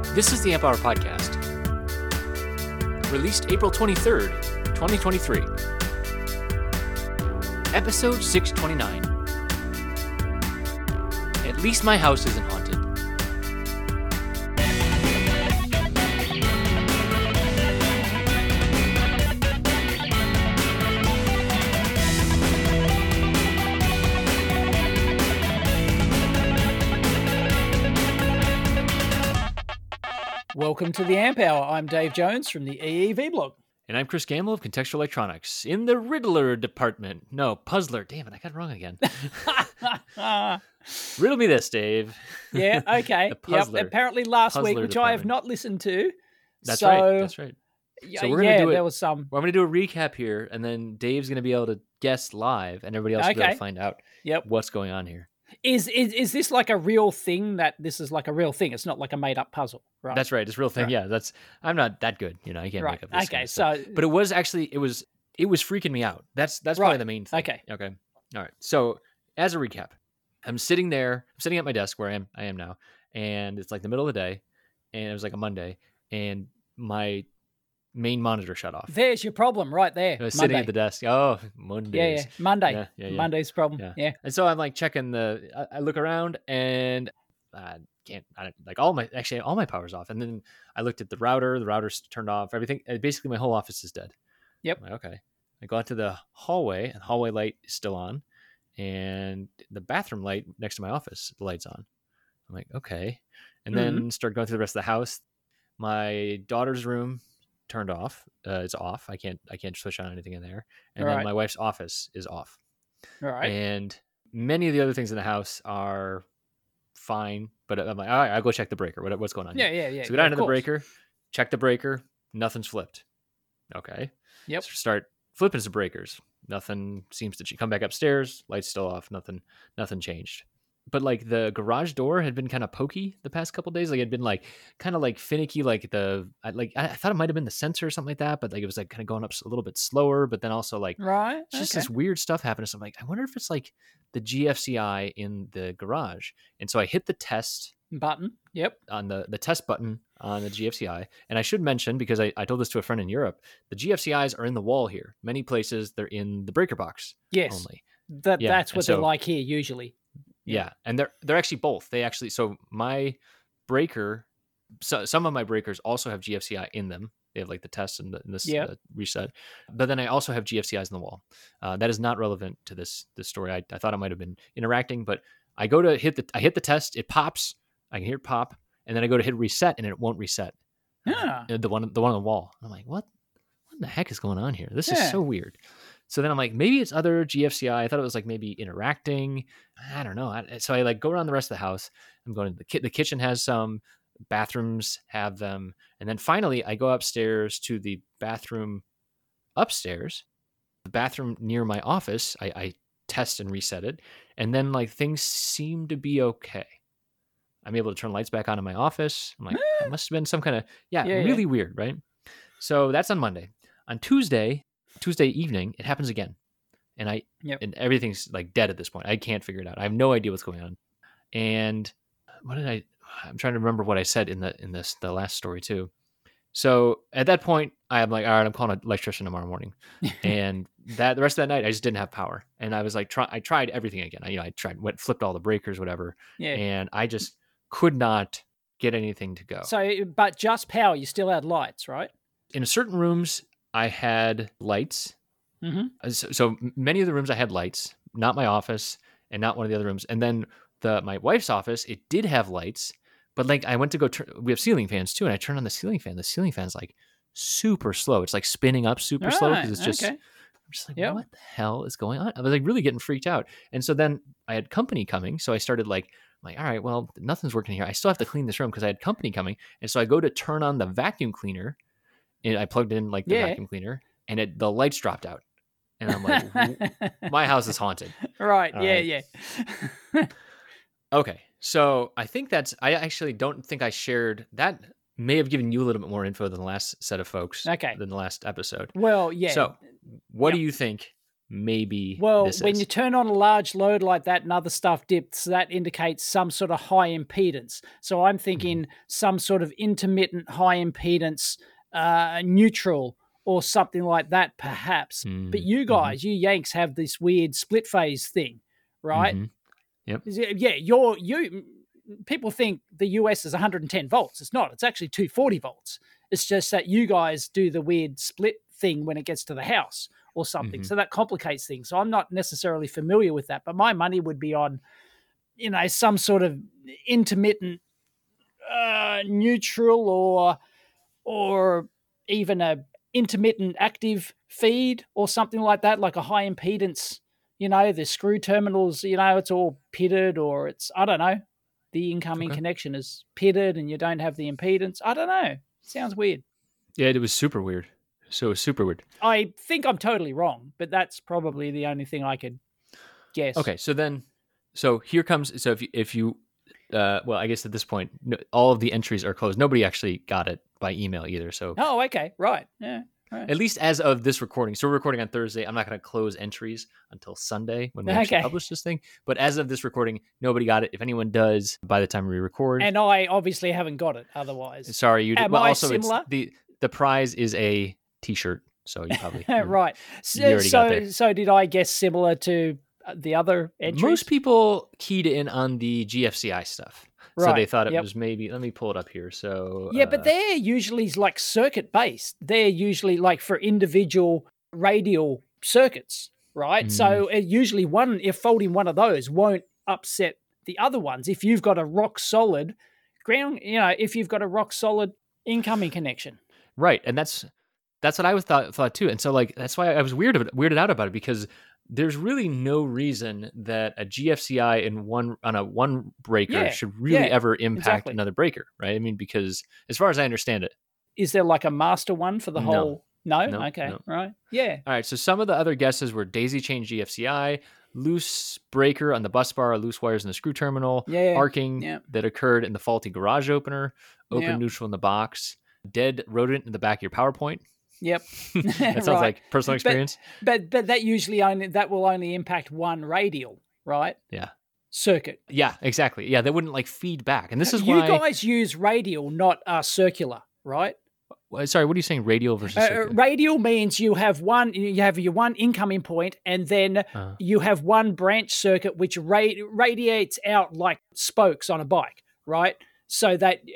This is the Amp Hour Podcast, released April 23rd, 2023. Episode 629. At least my house isn't haunted. Welcome to the Amp Hour. I'm Dave Jones from the EEV blog. And I'm Chris Gamble of Contextual Electronics in the Riddler department. No, Puzzler. Damn it, I got it wrong again. Riddle me this, Dave. Yeah, okay. Yep. Apparently last Puzzler week, which department. I have not listened to. That's so, right. That's right. So we're gonna do it. There was some. Well, I'm going to do a recap here, and then Dave's going to be able to guess live, and everybody else will be able to find out what's going on here. Is this like a real thing? That this is like a real thing? It's not like a made up puzzle, right? That's right. It's a real thing. Right. Yeah. I'm not that good. You know, I can't make up this Okay. kind of stuff. But it was actually it was freaking me out. That's probably the main thing. Okay. All right. So as a recap, I'm sitting at my desk where I am now, and it's like the middle of the day, and it was like a Monday, and my main monitor shut off. There's your problem right there. I was sitting at the desk. Oh, Mondays. Yeah. Monday. Yeah. Monday's problem. Yeah. And so I'm like checking I look around and all my power's off. And then I looked at the router's turned off, everything. Basically my whole office is dead. Yep. I'm like, okay. I go out to the hallway, and the hallway light is still on. And the bathroom light next to my office, the light's on. I'm like, okay. And then start going through the rest of the house. My daughter's room turned off. It's off. I can't switch on anything in there. And then my wife's office is off. All right. And many of the other things in the house are fine, but I'm like, all right, I'll go check the breaker. What's going on here? Yeah. So go down to the breaker, check the breaker, nothing's flipped. Okay. Yep. So start flipping some breakers. Nothing seems to come back upstairs. Light's still off. Nothing changed. But like the garage door had been kind of pokey the past couple of days. Like it had been like kind of like finicky. Like I thought it might have been the sensor or something like that. But like it was like kind of going up a little bit slower. But then also like just this weird stuff happened. So I'm like, I wonder if it's like the GFCI in the garage. And so I hit the test button. Yep. On the test button on the GFCI. And I should mention, because I told this to a friend in Europe, the GFCIs are in the wall here. Many places they're in the breaker box. Yes. Only. That's what they're like here usually. Yeah, and they're actually both. So my breaker, some of my breakers also have GFCI in them. They have like the test and this reset. But then I also have GFCIs in the wall. That is not relevant to this story. I thought it might have been interacting, but I go to hit the test, it pops. I can hear it pop, and then I go to hit reset, and it won't reset. Yeah. The one on the wall. I'm like, what the heck is going on here? This is so weird. So then I'm like, maybe it's other GFCI. I thought it was like maybe interacting. I don't know. So I like go around the rest of the house. I'm going to the kitchen has some, bathrooms have them. And then finally I go upstairs to the bathroom upstairs, the bathroom near my office. I test and reset it. And then like things seem to be okay. I'm able to turn lights back on in my office. I'm like, it must have been some kind of, really weird, right? So that's on Monday. On Tuesday evening, it happens again. And and everything's like dead at this point. I can't figure it out. I have no idea what's going on. And I'm trying to remember what I said in the last story too. So at that point, I'm like, all right, I'm calling an electrician tomorrow morning. And the rest of that night, I just didn't have power. And I was like, I tried everything again. I flipped all the breakers, whatever. Yeah. And I just could not get anything to go. So, but just power, you still had lights, right? In certain rooms, I had lights. Mm-hmm. So many of the rooms I had lights, not my office and not one of the other rooms. And then my wife's office, it did have lights, but like I went to go we have ceiling fans too. And I turned on the ceiling fan. The ceiling fan's like super slow. It's like spinning up super slow. Cause it's just, I'm just like, what the hell is going on? I was like really getting freaked out. And so then I had company coming. So I started like, all right, well, nothing's working here. I still have to clean this room because I had company coming. And so I go to turn on the vacuum cleaner. And I plugged in like the vacuum cleaner, and the lights dropped out. And I'm like, my house is haunted. Right. Yeah. Okay. So I think I actually don't think I shared that. May have given you a little bit more info than the last set of folks. Okay. Than the last episode. Well, yeah. So what do you think maybe Well, this when is. you turn on a large load like that and other stuff dips, that indicates some sort of high impedance. So I'm thinking some sort of intermittent high impedance neutral or something like that, perhaps. But you guys, you Yanks, have this weird split phase thing, right? Yep. Yeah, you people think the US is 110 volts. It's not. It's actually 240 volts. It's just that you guys do the weird split thing when it gets to the house or something. So that complicates things. So I'm not necessarily familiar with that, but my money would be on, some sort of intermittent neutral or even a intermittent active feed or something like that, like a high impedance, the screw terminals, it's all pitted, or it's, I don't know, the incoming connection is pitted and you don't have the impedance. I don't know. Sounds weird. Yeah, it was super weird. So super weird. I think I'm totally wrong, but that's probably the only thing I could guess. Okay, so here comes. So if you, well, I guess at this point, all of the entries are closed. Nobody actually got it by email either. So okay, right, yeah. Right. At least as of this recording. So we're recording on Thursday. I'm not going to close entries until Sunday when we actually publish this thing. But as of this recording, nobody got it. If anyone does, by the time we record, and I obviously haven't got it. Otherwise, sorry, you did. Am well, I also similar? It's the prize is a T-shirt. So you probably right. So did I guess similar to the other entries? Most people keyed in on the GFCI stuff. Right. So they thought it was maybe, let me pull it up here. So yeah, but they're usually like circuit based. They're usually like for individual radial circuits, right? So usually if folding one of those won't upset the other ones. If you've got a rock solid ground, if you've got a rock solid incoming connection. Right. And that's what I was thought too. And so like, that's why I was weirded out about it, because there's really no reason that a GFCI on a one breaker should really ever impact another breaker, right? I mean, because as far as I understand it, is there like a master one for the whole? No? Okay, no. Right. Yeah. All right. So some of the other guesses were daisy chain GFCI, loose breaker on the bus bar, loose wires in the screw terminal, arcing that occurred in the faulty garage opener, open neutral in the box, dead rodent in the back of your PowerPoint. Yep. That sounds like personal experience. But that usually will only impact one radial, right? Yeah. Circuit. Yeah, exactly. Yeah, they wouldn't like feed back. And this is why you guys use radial, not circular, right? Sorry, what are you saying? Radial versus circular? Radial means you have your one incoming point, and then you have one branch circuit which radiates out like spokes on a bike, right? So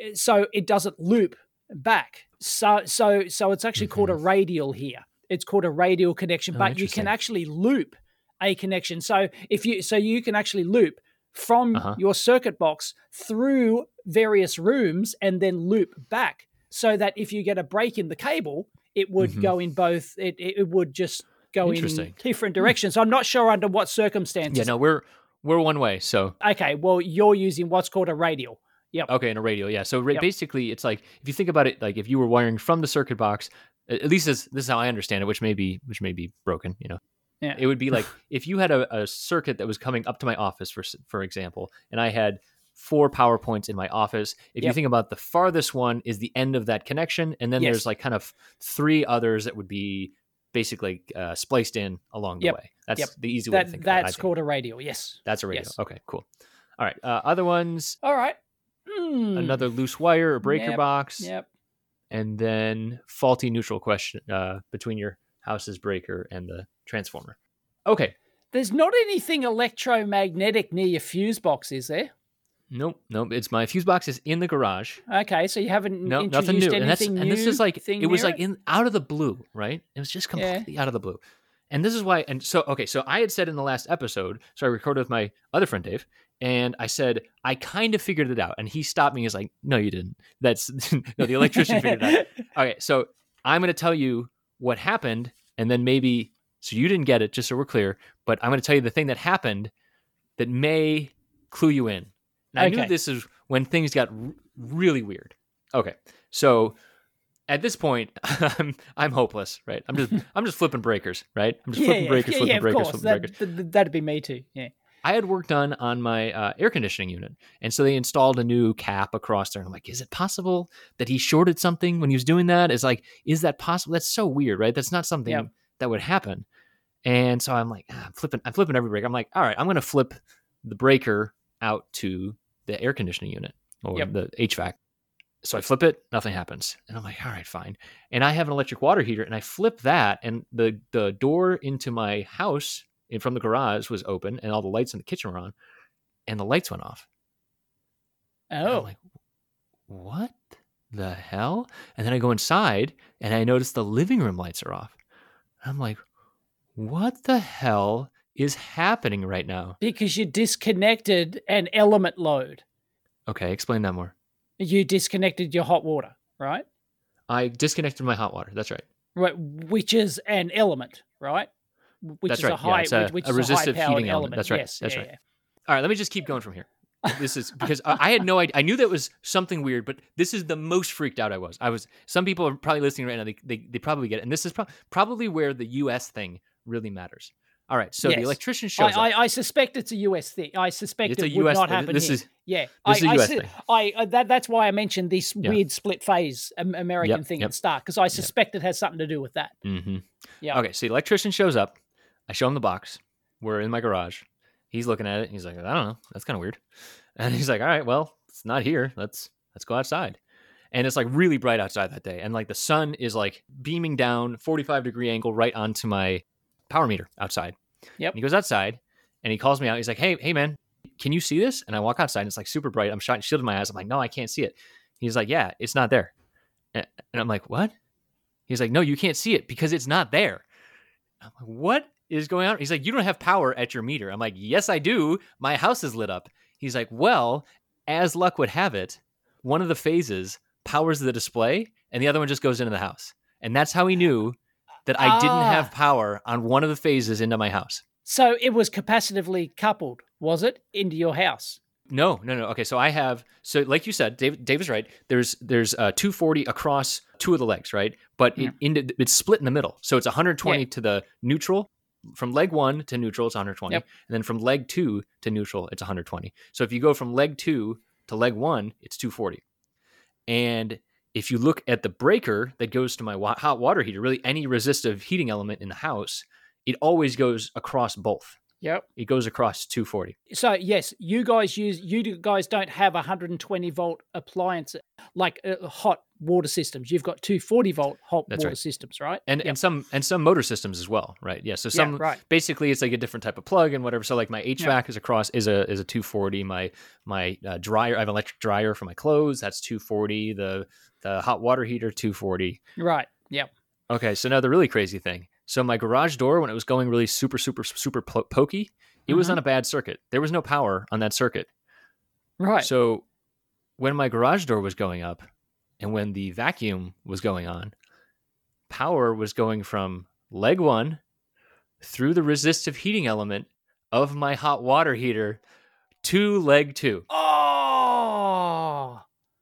it doesn't loop back. So it's actually called a radial here. It's called a radial connection, but you can actually loop a connection. So you can actually loop from your circuit box through various rooms and then loop back, so that if you get a break in the cable, it would go in both. It would just go in different directions. I'm not sure under what circumstances. Yeah, no, we're one way. So okay, well, you're using what's called a radial. Yep. Okay, in a radial, yeah. So basically, it's like if you think about it, like if you were wiring from the circuit box, at least this is how I understand it, which may be broken. Yeah. It would be like if you had a circuit that was coming up to my office, for example, and I had 4 power points in my office. If you think about the farthest one is the end of that connection, and then there's like kind of 3 others that would be basically spliced in along the way. That's the easy way to think about it. That's called a radial. Yes, that's a radial. Yes. Okay, cool. All right, other ones. All right. Another loose wire or breaker box. Yep. And then faulty neutral question between your house's breaker and the transformer. Okay. There's not anything electromagnetic near your fuse box, is there? Nope. It's my fuse box is in the garage. Okay, so you haven't introduced nothing new. Anything new. And this is like it was like out of the blue, right? It was just completely out of the blue. And this is why. And so I had said in the last episode, so I recorded with my other friend Dave, and I said I kind of figured it out, and he stopped me. He's like, "No, you didn't. That's no, the electrician figured it out." Okay, so I'm going to tell you what happened, and then maybe so you didn't get it, just so we're clear. But I'm going to tell you the thing that happened that may clue you in. And I knew this is when things got really weird. Okay, so at this point, I'm hopeless, right? I'm just flipping breakers, right? I'm just flipping breakers, flipping breakers. That'd be me too. Yeah. I had work done on my air conditioning unit, and so they installed a new cap across there. And I'm like, is it possible that he shorted something when he was doing that? Is that possible? That's so weird, right? That's not something that would happen. And so I'm like, I'm flipping every breaker. I'm like, all right, I'm going to flip the breaker out to the air conditioning unit or the HVAC. So I flip it, nothing happens. And I'm like, all right, fine. And I have an electric water heater, and I flip that, and the door into my house from the garage was open, and all the lights in the kitchen were on, and the lights went off. Oh. And I'm like, what the hell? And then I go inside, and I notice the living room lights are off. I'm like, what the hell is happening right now? Because you disconnected an element load. Okay, explain that more. You disconnected your hot water, right? I disconnected my hot water. That's right. Right, which is an element, right? Which That's is right. a high, It's a resistive heating element. That's right. Yes, That's right. All right, let me just keep going from here. This is because I had no idea. I knew that was something weird, but this is the most freaked out I was. Some people are probably listening right now. They probably get it. And this is probably where the U.S. thing really matters. All right, so the electrician shows up. I suspect it's a US thing. I suspect it's it would not happen this here. Is, yeah, this is a US thing. That's why I mentioned this weird split phase American thing at the start, because I suspect it has something to do with that. Mm-hmm. Yeah. Okay, so the electrician shows up. I show him the box. We're in my garage. He's looking at it. He's like, I don't know. That's kind of weird. And he's like, all right, well, it's not here. Let's go outside. And it's like really bright outside that day. And like the sun is like beaming down 45-degree angle right onto my power meter outside. Yep. And he goes outside and he calls me out. He's like, hey man, can you see this? And I walk outside and it's like super bright. I'm shielding my eyes. I'm like, no, I can't see it. He's like, yeah, it's not there. And I'm like, what? He's like, no, you can't see it because it's not there. I'm like, what is going on? He's like, you don't have power at your meter. I'm like, yes, I do. My house is lit up. He's like, well, as luck would have it, one of the phases powers the display and the other one just goes into the house. And that's how he knew that I didn't have power on one of the phases into my house. So it was capacitively coupled, was it, into your house? No. Okay, so like you said, Dave is right. There's 240 across two of the legs, right? But it's split in the middle. So it's 120 to the neutral. From leg 1 to neutral, it's 120. And then from leg 2 to neutral, it's 120. So if you go from leg 2 to leg 1, it's 240. And if you look at the breaker that goes to my hot water heater, really any resistive heating element in the house, it always goes across both. Yep. It goes across 240. So yes, you guys don't have 120 volt appliance like hot water systems. You've got 240 volt hot water systems, right? And some motor systems as well, right? Yeah. So basically it's like a different type of plug and whatever. So like my HVAC is across is a 240. My dryer, I have an electric dryer for my clothes. That's 240. The hot water heater 240. Right. Yep. Okay. So now the really crazy thing. So my garage door, when it was going really super, super, super pokey, it was on a bad circuit. There was no power on that circuit. Right. So when my garage door was going up and when the vacuum was going on, power was going from leg 1 through the resistive heating element of my hot water heater to leg 2. Oh,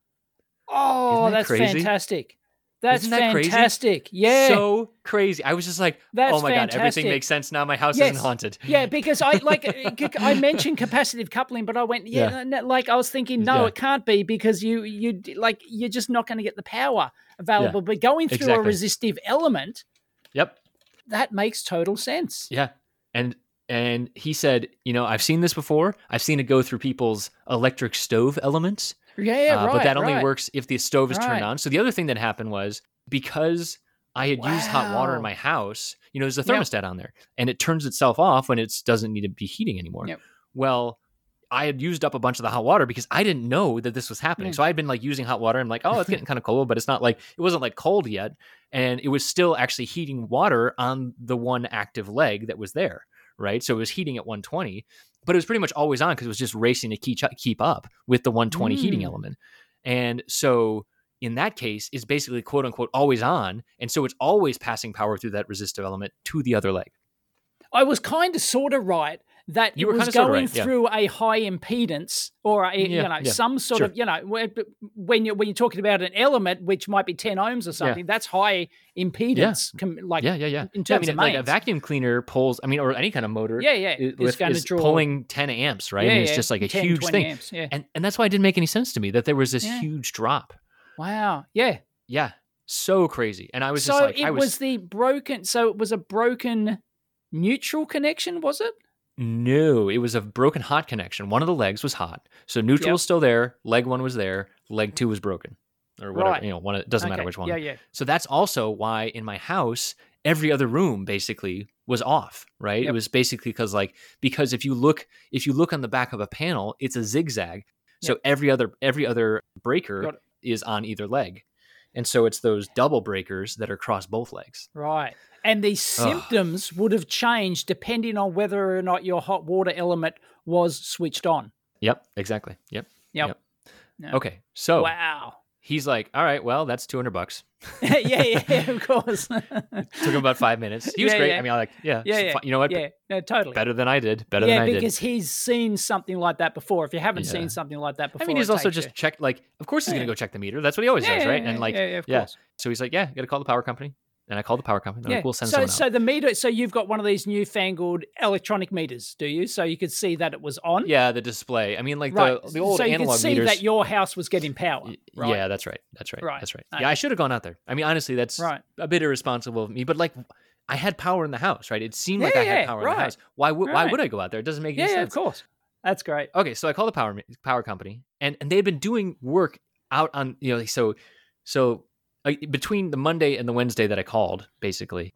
that's crazy? Fantastic. That's Isn't that fantastic. Crazy? Yeah. So crazy. I was just like, that's oh my fantastic. God, everything makes sense now. My house isn't haunted. Yeah, because I mentioned capacitive coupling, but I went, I was thinking, no, it can't be because you're just not going to get the power available. Yeah, but going through a resistive element, that makes total sense. Yeah. And he said, I've seen this before. I've seen it go through people's electric stove elements. Yeah, right. But that only works if the stove is turned on. So the other thing that happened was because I had used hot water in my house, there's a thermostat on there and it turns itself off when it doesn't need to be heating anymore. Yep. Well, I had used up a bunch of the hot water because I didn't know that this was happening. So I had been like using hot water. I'm like, oh, it's getting kind of cold, but it's not like, it wasn't like cold yet. And it was still actually heating water on the one active leg that was there. Right. So it was heating at 120, but it was pretty much always on because it was just racing to keep up with the 120 heating element. And so in that case, it's basically quote unquote always on. And so it's always passing power through that resistive element to the other leg. I was kind of sort of right that it was going through a high impedance or some sort of, when you're talking about an element, which might be 10 ohms or something, that's high impedance. In terms of like a vacuum cleaner pulls, or any kind of motor is going to draw pulling 10 amps, right? And it's just like a 10, huge thing. Amps, and that's why it didn't make any sense to me that there was this huge drop. Wow. Yeah. Yeah. So crazy. And I was it was a broken neutral connection, was it? No, it was a broken hot connection. One of the legs was hot. So neutral was still there. Leg 1 was there. Leg 2 was broken. Or whatever. Right. One, it doesn't matter which one. Yeah. So that's also why in my house, every other room basically was off, right? Yep. It was basically because if you look on the back of a panel, it's a zigzag. So every other breaker is on either leg. And so it's those double breakers that are across both legs. Right. And these symptoms would have changed depending on whether or not your hot water element was switched on. Yep, exactly. Yep. No. Okay. So wow. He's like, all right, well, that's $200. yeah, of course. Took him about 5 minutes. He was great. Yeah. I mean, you know what? Yeah, no, totally. Better than I did. Than I did. Because he's seen something like that before. If you haven't seen something like that before, I mean, he's also just checked, of course he's going to go check the meter. That's what he always does, right? And of course. So he's like, you got to call the power company. And I called the power company. They're like, we'll send someone out. So the meter, so you've got one of these newfangled electronic meters, do you? So you could see that it was on? Yeah, the display. I mean, the old analog meters. So you could see that your house was getting power, right? Yeah, that's right. That's right. Okay. Yeah, I should have gone out there. I mean, honestly, that's a bit irresponsible of me. But I had power in the house, right? It seemed like I had power in the house. Why would I go out there? It doesn't make any sense. Yeah, of course. That's great. Okay, so I called the power company, and they had been doing work out on, so between the Monday and the Wednesday that I called, basically,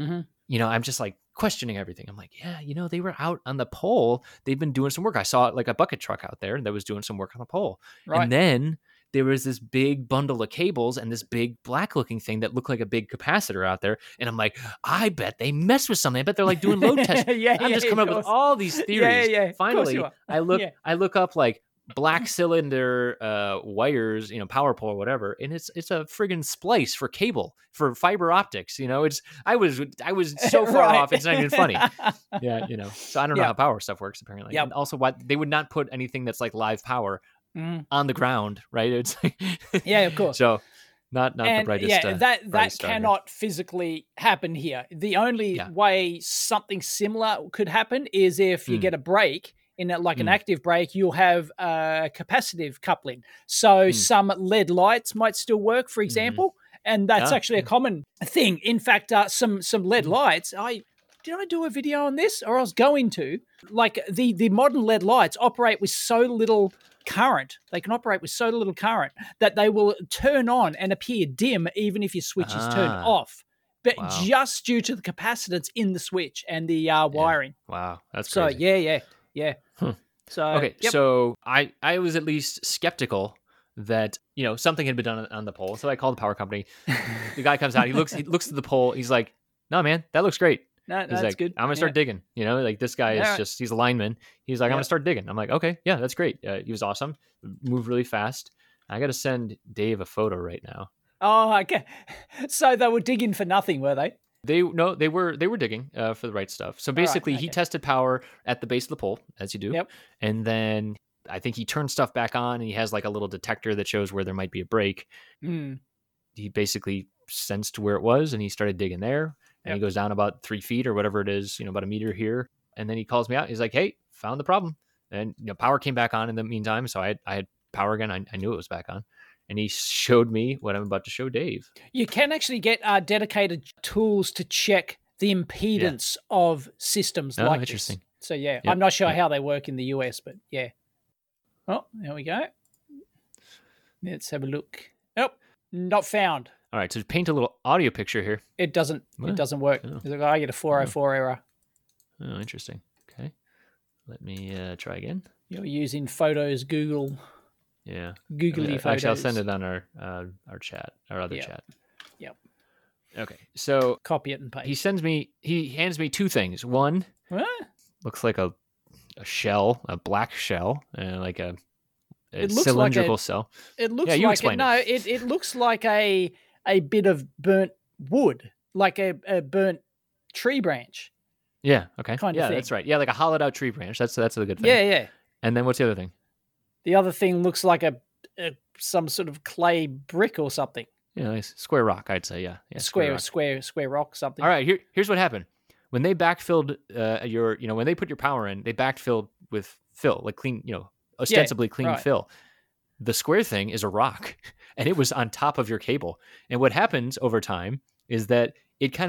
I'm just questioning everything. I'm like, they were out on the pole. They've been doing some work. I saw a bucket truck out there that was doing some work on the pole. Right. And then there was this big bundle of cables and this big black looking thing that looked like a big capacitor out there. And I'm like, I bet they messed with something. I bet they're doing load tests. I'm just coming up with all these theories. Finally, I look up black cylinder wires, power pole or whatever, and it's a friggin' splice for cable for fiber optics. I was so far off, it's not even funny. So I don't know how power stuff works apparently. And also why they would not put anything that's like live power on the ground, right? It's of course. So not the brightest. That cannot physically happen here. The only way something similar could happen is if you get a break. In an active brake, you'll have capacitive coupling. So some LED lights might still work, for example, and that's actually a common thing. In fact, some LED lights, did I do a video on this? Or I was going to. The modern LED lights operate with so little current. They can operate with so little current that they will turn on and appear dim even if your switch is turned off. But just due to the capacitance in the switch and the wiring. Wow, that's crazy. So, yeah. So okay, so I was at least skeptical that something had been done on the pole. So I called the power company. The guy comes out. He looks at the pole. He's like, "No, man, that looks great." No, he's that's good. I'm gonna start digging. This guy is he's a lineman. He's like, I'm gonna start digging. I'm like, okay, yeah, that's great. He was awesome. Moved really fast. I got to send Dave a photo right now. Oh, okay. So they were digging for nothing, were they? They were digging for the right stuff. So basically, he tested power at the base of the pole, as you do. Yep. And then I think he turned stuff back on, and he has a little detector that shows where there might be a break. He basically sensed where it was, and he started digging there. And he goes down about 3 feet or whatever it is, about a meter here. And then he calls me out. He's like, "Hey, found the problem." And power came back on in the meantime, so I had power again. I knew it was back on. And he showed me what I'm about to show Dave. You can actually get dedicated tools to check the impedance of systems like interesting. This. So, I'm not sure how they work in the US, but Oh, there we go. Let's have a look. Oh, not found. All right, so paint a little audio picture here. It doesn't work. Oh. I get a 404 error. Oh, interesting. Okay. Let me try again. You're using Photos Google. Yeah. Googly photos. Actually, I'll send it on our chat, our other chat. Yep. Okay. So copy it and paste. He hands me two things. One looks like a shell, a black shell, and like a cylindrical cell. It looks it looks like a bit of burnt wood, like a burnt tree branch. Yeah. Okay. Kind of thing. That's right. Yeah, like a hollowed out tree branch. That's a good thing. Yeah. And then what's the other thing? The other thing looks like some sort of clay brick or something. Yeah, nice. Square rock, I'd say. Yeah, square rock, something. All right, here's what happened. When they backfilled when they put your power in, they backfilled with fill, like clean, ostensibly clean fill. The square thing is a rock, and it was on top of your cable. And what happens over time is that it kind of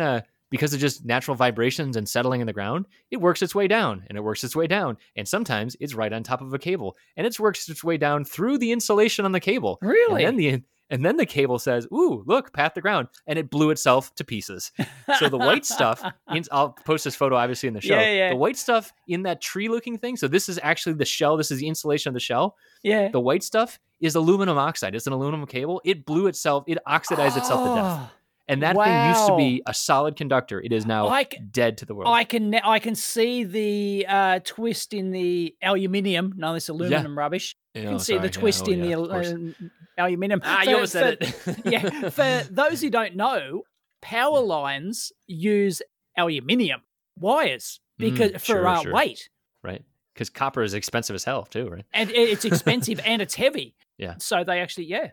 because of just natural vibrations and settling in the ground, it works its way down and it works its way down. And sometimes it's right on top of a cable and it works its way down through the insulation on the cable. Really? And then the cable says, ooh, look, pat the ground. And it blew itself to pieces. So the white stuff, I'll post this photo obviously in the show. Yeah. The white stuff in that tree looking thing. So this is actually the shell. This is the insulation of the shell. Yeah. The white stuff is aluminum oxide. It's an aluminum cable. It blew itself. It oxidized itself to death. And that thing used to be a solid conductor. It is now dead to the world. I can see the twist in the aluminium. No, this aluminum rubbish. You can see the twist in the aluminium. You almost said it. Yeah. For those who don't know, power lines use aluminium wires because for weight. Right. Because copper is expensive as hell too, right? And it's expensive and it's heavy. Yeah. So they actually, Yep.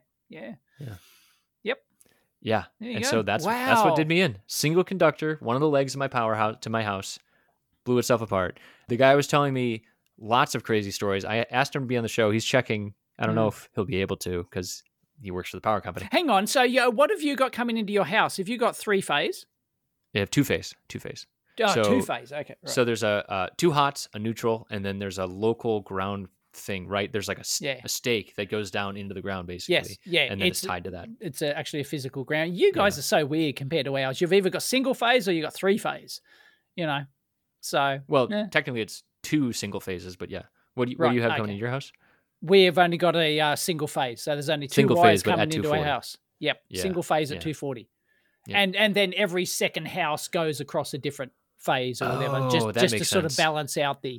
Yeah. And so that's what did me in. Single conductor, one of the legs of my powerhouse to my house blew itself apart. The guy was telling me lots of crazy stories. I asked him to be on the show. He's checking. I don't know if he'll be able to because he works for the power company. Hang on. So what have you got coming into your house? Have you got 3-phase? They have two-phase. Oh, so, 2-phase. Okay. Right. So there's a 2 hots, a neutral, and then there's a local ground thing, right? There's like a stake that goes down into the ground, basically. Yes, yeah. And then it's tied to that. It's actually a physical ground. You guys are so weird compared to ours. You've either got single phase or you got 3-phase. So technically it's 2 single phases, but yeah. What do you have coming into your house? We've only got a single phase, so there's only 2 single wires phase, coming into our house. Yep, single phase at 240, and then every second house goes across a different phase or whatever, just to sort of balance out the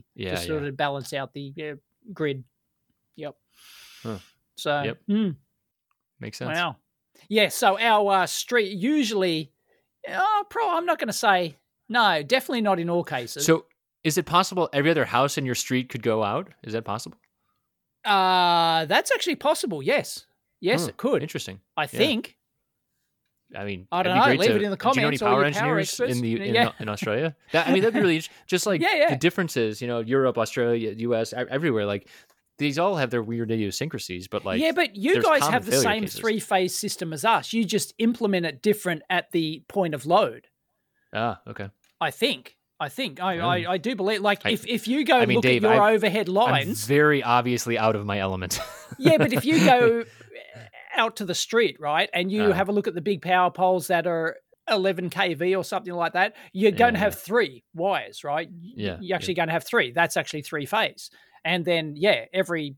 grid. Yep. Huh. So makes sense. Wow. Yeah. So our street usually, I'm not going to say no. Definitely not in all cases. So is it possible every other house in your street could go out? Is that possible? That's actually possible. Yes, it could. Interesting. I think. I mean, I don't know. Leave it in the comments. Do you know any power engineers in Australia? That'd be really just like the differences. Europe, Australia, US, everywhere. Like these all have their weird idiosyncrasies, but like but you guys have the same 3-phase system as us. You just implement it different at the point of load. Okay. I think. I do believe, like, if you go look Dave, at your overhead lines... I'm very obviously out of my element. Yeah, but if you go out to the street, right, and you have a look at the big power poles that are 11 kV or something like that, you're going to have 3 wires, right? Yeah. You're actually going to have 3. That's actually 3-phase. And then, every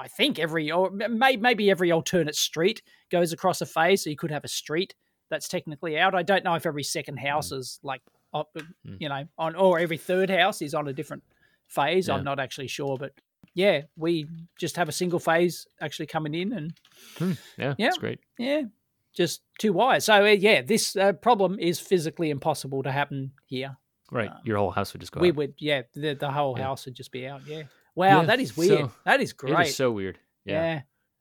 maybe every alternate street goes across a phase, so you could have a street that's technically out. I don't know if every second house is like... on or every third house is on a different phase. I'm not actually sure, but we just have a single phase actually coming in, and that's great. Yeah, just 2 wires. So this problem is physically impossible to happen here. Right, your whole house would just go. We would, the whole house would just be out. Yeah, wow, that is weird. That is great. It is so weird. Yeah.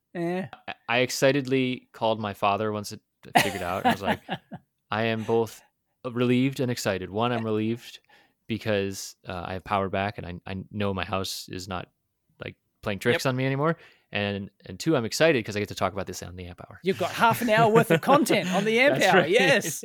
I excitedly called my father once it figured out. I was like, I am both relieved and excited. One, I'm relieved because I have power back and I know my house is not like playing tricks on me anymore. And 2, I'm excited because I get to talk about this on the Amp Hour. You've got half an hour worth of content on the Amp Hour. Right. Yes.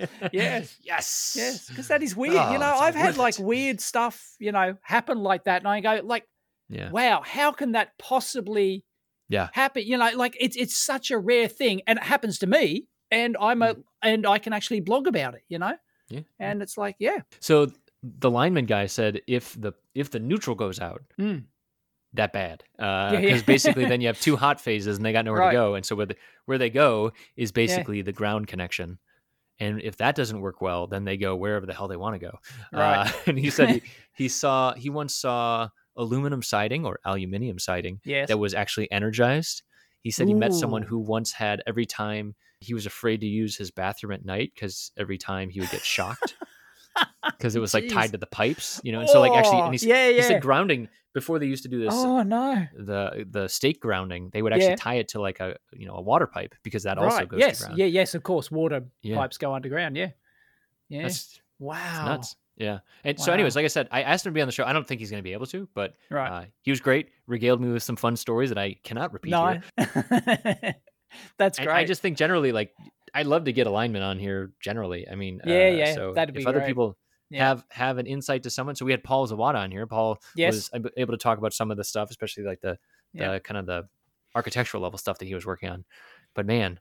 Because that is weird. I've had like weird stuff, happen like that. And I go like, wow, how can that possibly happen? Like it's such a rare thing, and it happens to me, and and I can actually blog about it, Yeah. And it's like, So the lineman guy said if the neutral goes out, that bad. Because basically then you have 2 hot phases and they got nowhere to go. And so where they go is basically the ground connection. And if that doesn't work well, then they go wherever the hell they want to go. Right. And he said he once saw aluminum siding or aluminium siding that was actually energized. He said he met someone who once had, every time he was afraid to use his bathroom at night because every time he would get shocked because it was like tied to the pipes, And so like actually, and he said grounding before they used to do this. Oh no, the stake grounding, they would actually tie it to like a water pipe because that also goes to ground. Yes, of course, water pipes go underground. Yeah. Wow, it's nuts. Yeah. And so anyways, like I said, I asked him to be on the show. I don't think he's going to be able to, but he was great. Regaled me with some fun stories that I cannot repeat here. That's great. I just think generally, like, I'd love to get alignment on here generally. I mean, so that'd be if other great. people have an insight to someone, so we had Paul Zawada on here. Paul was able to talk about some of the stuff, especially like the kind of the architectural level stuff that he was working on. But man,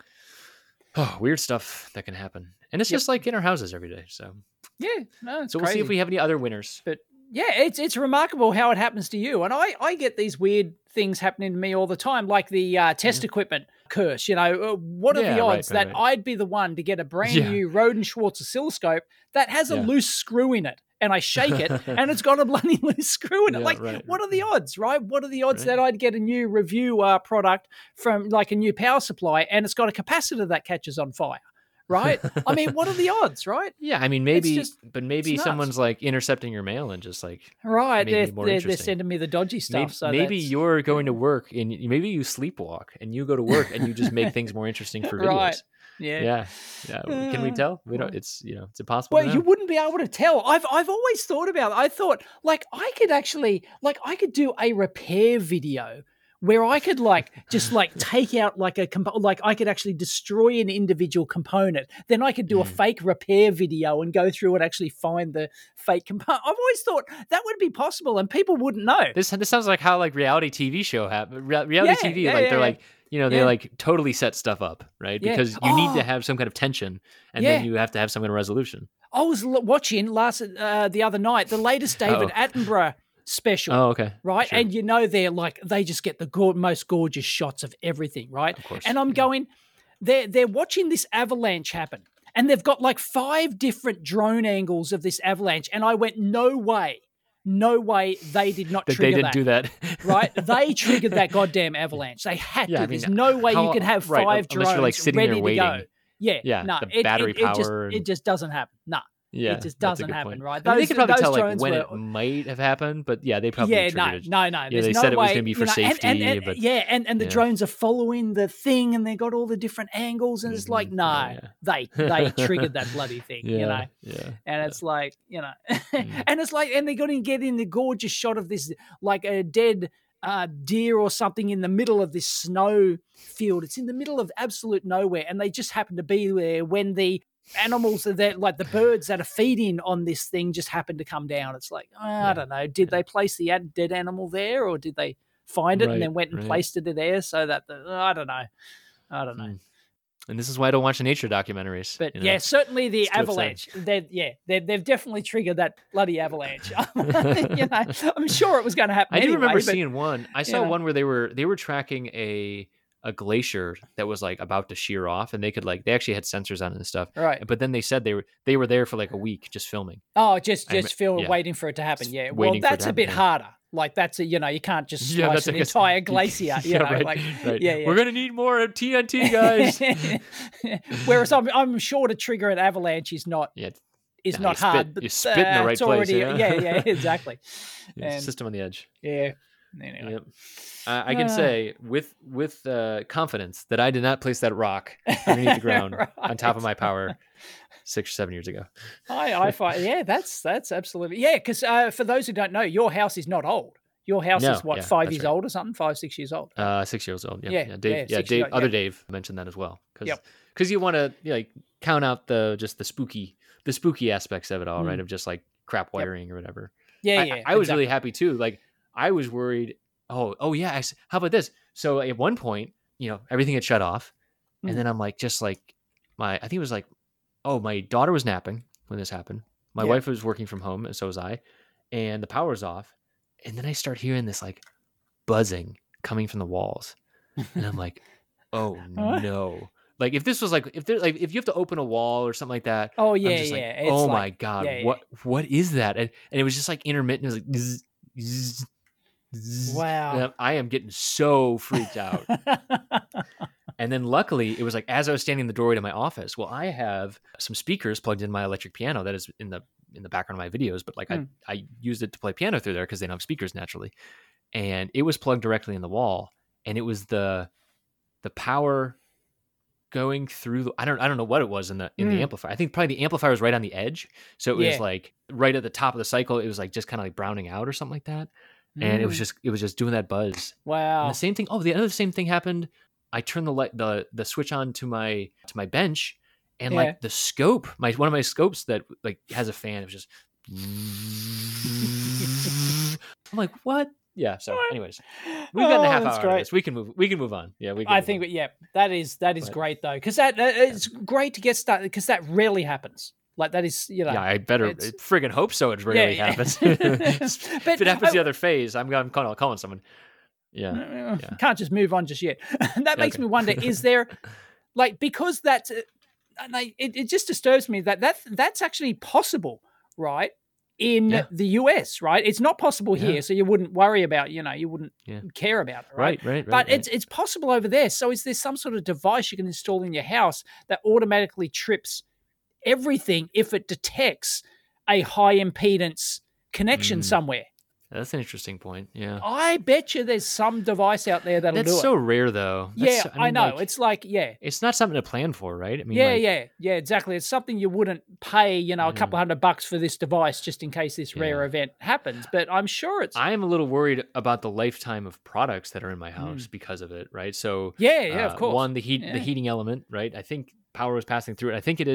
weird stuff that can happen, and it's just like in our houses every day. So it's so we'll crazy. see if we have any other winners. But it's remarkable how it happens to you, and I get these weird things happening to me all the time, like the test equipment curse. What are the odds that I'd be the one to get a brand new Rohde & Schwarz oscilloscope that has a loose screw in it, and I shake it and it's got a bloody loose screw in it? What are the odds, right? What are the odds that I'd get a new review product from like a new power supply and it's got a capacitor that catches on fire? Right? I mean, what are the odds, right? Yeah, I mean, maybe someone's like intercepting your mail and just like they're sending me the dodgy stuff. Maybe you're going to work and maybe you sleepwalk and you go to work and you just make things more interesting for videos. Right. Yeah. Can we tell? We don't. It's it's impossible. Well, you wouldn't be able to tell. I've always thought about it. I thought like I could do a repair video where I could just take out like I could actually destroy an individual component. Then I could do a fake repair video and go through and actually find the fake component. I've always thought that would be possible and people wouldn't know. This sounds like how like reality TV show happen. Reality TV, they're like, they like totally set stuff up, right? Because you need to have some kind of tension and then you have to have some kind of resolution. I was watching the other night, the latest David Attenborough special. Oh, okay. Right. Sure. And they just get the most gorgeous shots of everything. Right. Of course. And I'm going, they're watching this avalanche happen and they've got like 5 different drone angles of this avalanche. And I went, no way they did not trigger that. They didn't do that. Right. They triggered that goddamn avalanche. They had to. There's no way you could have 5 drones you're like sitting ready there waiting. To go. Yeah. No, the battery power. It just doesn't happen. No. Yeah, it just doesn't happen, right? They could probably tell like when it might have happened, but they probably triggered it. No. They said it was going to be for safety, but and the drones are following the thing, and they got all the different angles, and it's like they triggered that bloody thing, and it's like and it's like, and they're going to get in the gorgeous shot of this like a dead deer or something in the middle of this snow field. It's in the middle of absolute nowhere, and they just happen to be there when the animals that like the birds that are feeding on this thing just happen to come down. It's like, I don't know. Did they place the dead animal there, or did they find it and then went and placed it there so that I don't know. And this is why I don't watch the nature documentaries. But certainly the avalanche. They've definitely triggered that bloody avalanche. I'm sure it was going to happen. I do remember seeing one. I saw one where they were tracking a glacier that was like about to shear off, and they actually had sensors on it and stuff. Right. But then they said they were there for like a week just filming. Oh, just waiting for it to happen. Yeah. Well, that's a bit harder. Like that's you can't just slice an entire glacier. We're gonna need more TNT, guys. Whereas I'm sure to trigger an avalanche is not hard. But you spit in the right place. Exactly. System on the edge. Yeah. Anyway. Yep. I can say with confidence that I did not place that rock underneath the ground on top of my power 6 or 7 years ago. I find that's absolutely because for those who don't know, your house is not old. Your house is 5 years old or something, 5-6 years old. 6 years old. Yeah. Dave mentioned that as well because you want to count out the spooky aspects of it all, right? Of just like crap wiring or whatever. I was really happy too. Like I was worried. Oh yeah. How about this? So at one point, everything had shut off, and then I'm like, I think it was like, my daughter was napping when this happened. My wife was working from home, and so was I, and the power was off. And then I start hearing this like buzzing coming from the walls, and I'm like, oh no. Like if this was like if you have to open a wall or something like that. Oh yeah, I'm just like, oh my god, what is that? And it was just like intermittent. It was like zzz, zzz, zzz. Wow. And I am getting so freaked out. And then luckily it was like as I was standing in the doorway to my office. Well, I have some speakers plugged in my electric piano that is in the background of my videos, but like I used it to play piano through there because they don't have speakers naturally. And it was plugged directly in the wall, and it was the power going through I don't know what it was in the amplifier. I think probably the amplifier was right on the edge. So it was like right at the top of the cycle. It was like just kind of like browning out or something like that. And it was just doing that buzz. Wow. And the same thing. Oh, the other same thing happened I turn the switch on to my bench, and like the scope, one of my scopes that like has a fan, it was just. I'm like, what? Yeah. So, anyways, we've got a half hour out of this. We can move on. Yeah, I think that is great though, because that it's great to get started, because that rarely happens. Like that is, you know. Yeah, I better friggin' hope so. It rarely happens. If it happens the other phase, I'm calling someone. Yeah. Can't just move on just yet. And that makes me wonder: is there, like, because that's, it just disturbs me that's actually possible, right? In the US, right? It's not possible here, so you wouldn't worry about, you wouldn't care about it, right? But it's possible over there. So is there some sort of device you can install in your house that automatically trips everything if it detects a high impedance connection somewhere? That's an interesting point. Yeah. I bet you there's some device out there that'll do it. That's so rare, though. I know. Like, it's like, it's not something to plan for, right? I mean, exactly. It's something you wouldn't pay, a couple $100 for this device just in case this rare event happens. But I'm sure it's. I am a little worried about the lifetime of products that are in my house because of it, right? So of course. One, the heating element, right? I think power was passing through it. I think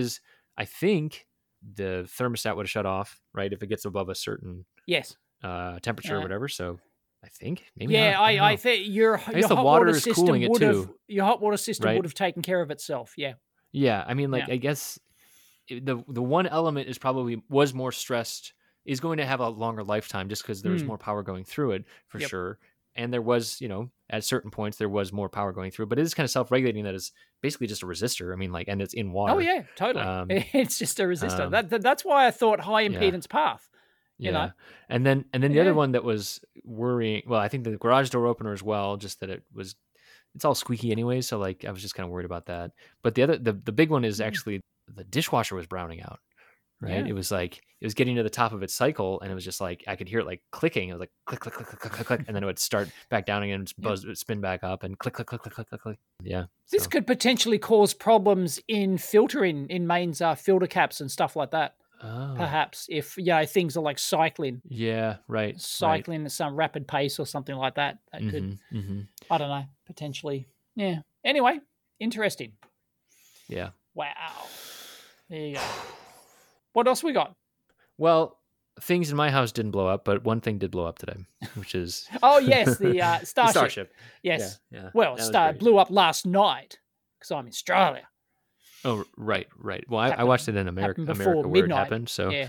the thermostat would have shut off, right, if it gets above a certain temperature or whatever. So I think maybe not. I think your hot water system would have your hot water system would have taken care of itself. Yeah. I mean, I guess the one element was more stressed, is going to have a longer lifetime just because there's more power going through it for sure. And there was, at certain points there was more power going through, but it is kind of self-regulating. That is basically just a resistor. I mean, and it's in water. Oh yeah, totally. It's just a resistor. That's why I thought high impedance path. You know? And then the other one that was worrying, well, I think the garage door opener as well, just that it's all squeaky anyway. So I was just kind of worried about that. But the big one is actually the dishwasher was browning out, right? It was getting to the top of its cycle, and it was just like, I could hear it like clicking. It was like click, click, click, click, click, click, and then it would start back down again and spin back up and click, click, click, click, click, click, click. Yeah. This could potentially cause problems in filtering, in mains filter caps and stuff like that. Oh. Perhaps if things are like cycling. Yeah, right. Cycling at some rapid pace or something like that. That could, I don't know, potentially. Yeah. Anyway, interesting. Yeah. Wow. There you go. What else we got? Well, things in my house didn't blow up, but one thing did blow up today, which is oh yes, the Starship. The Starship. Yes. Yeah. Well, blew up last night because I'm in Australia. Oh, right. Well, I watched it in America where midnight. It happened. So yeah.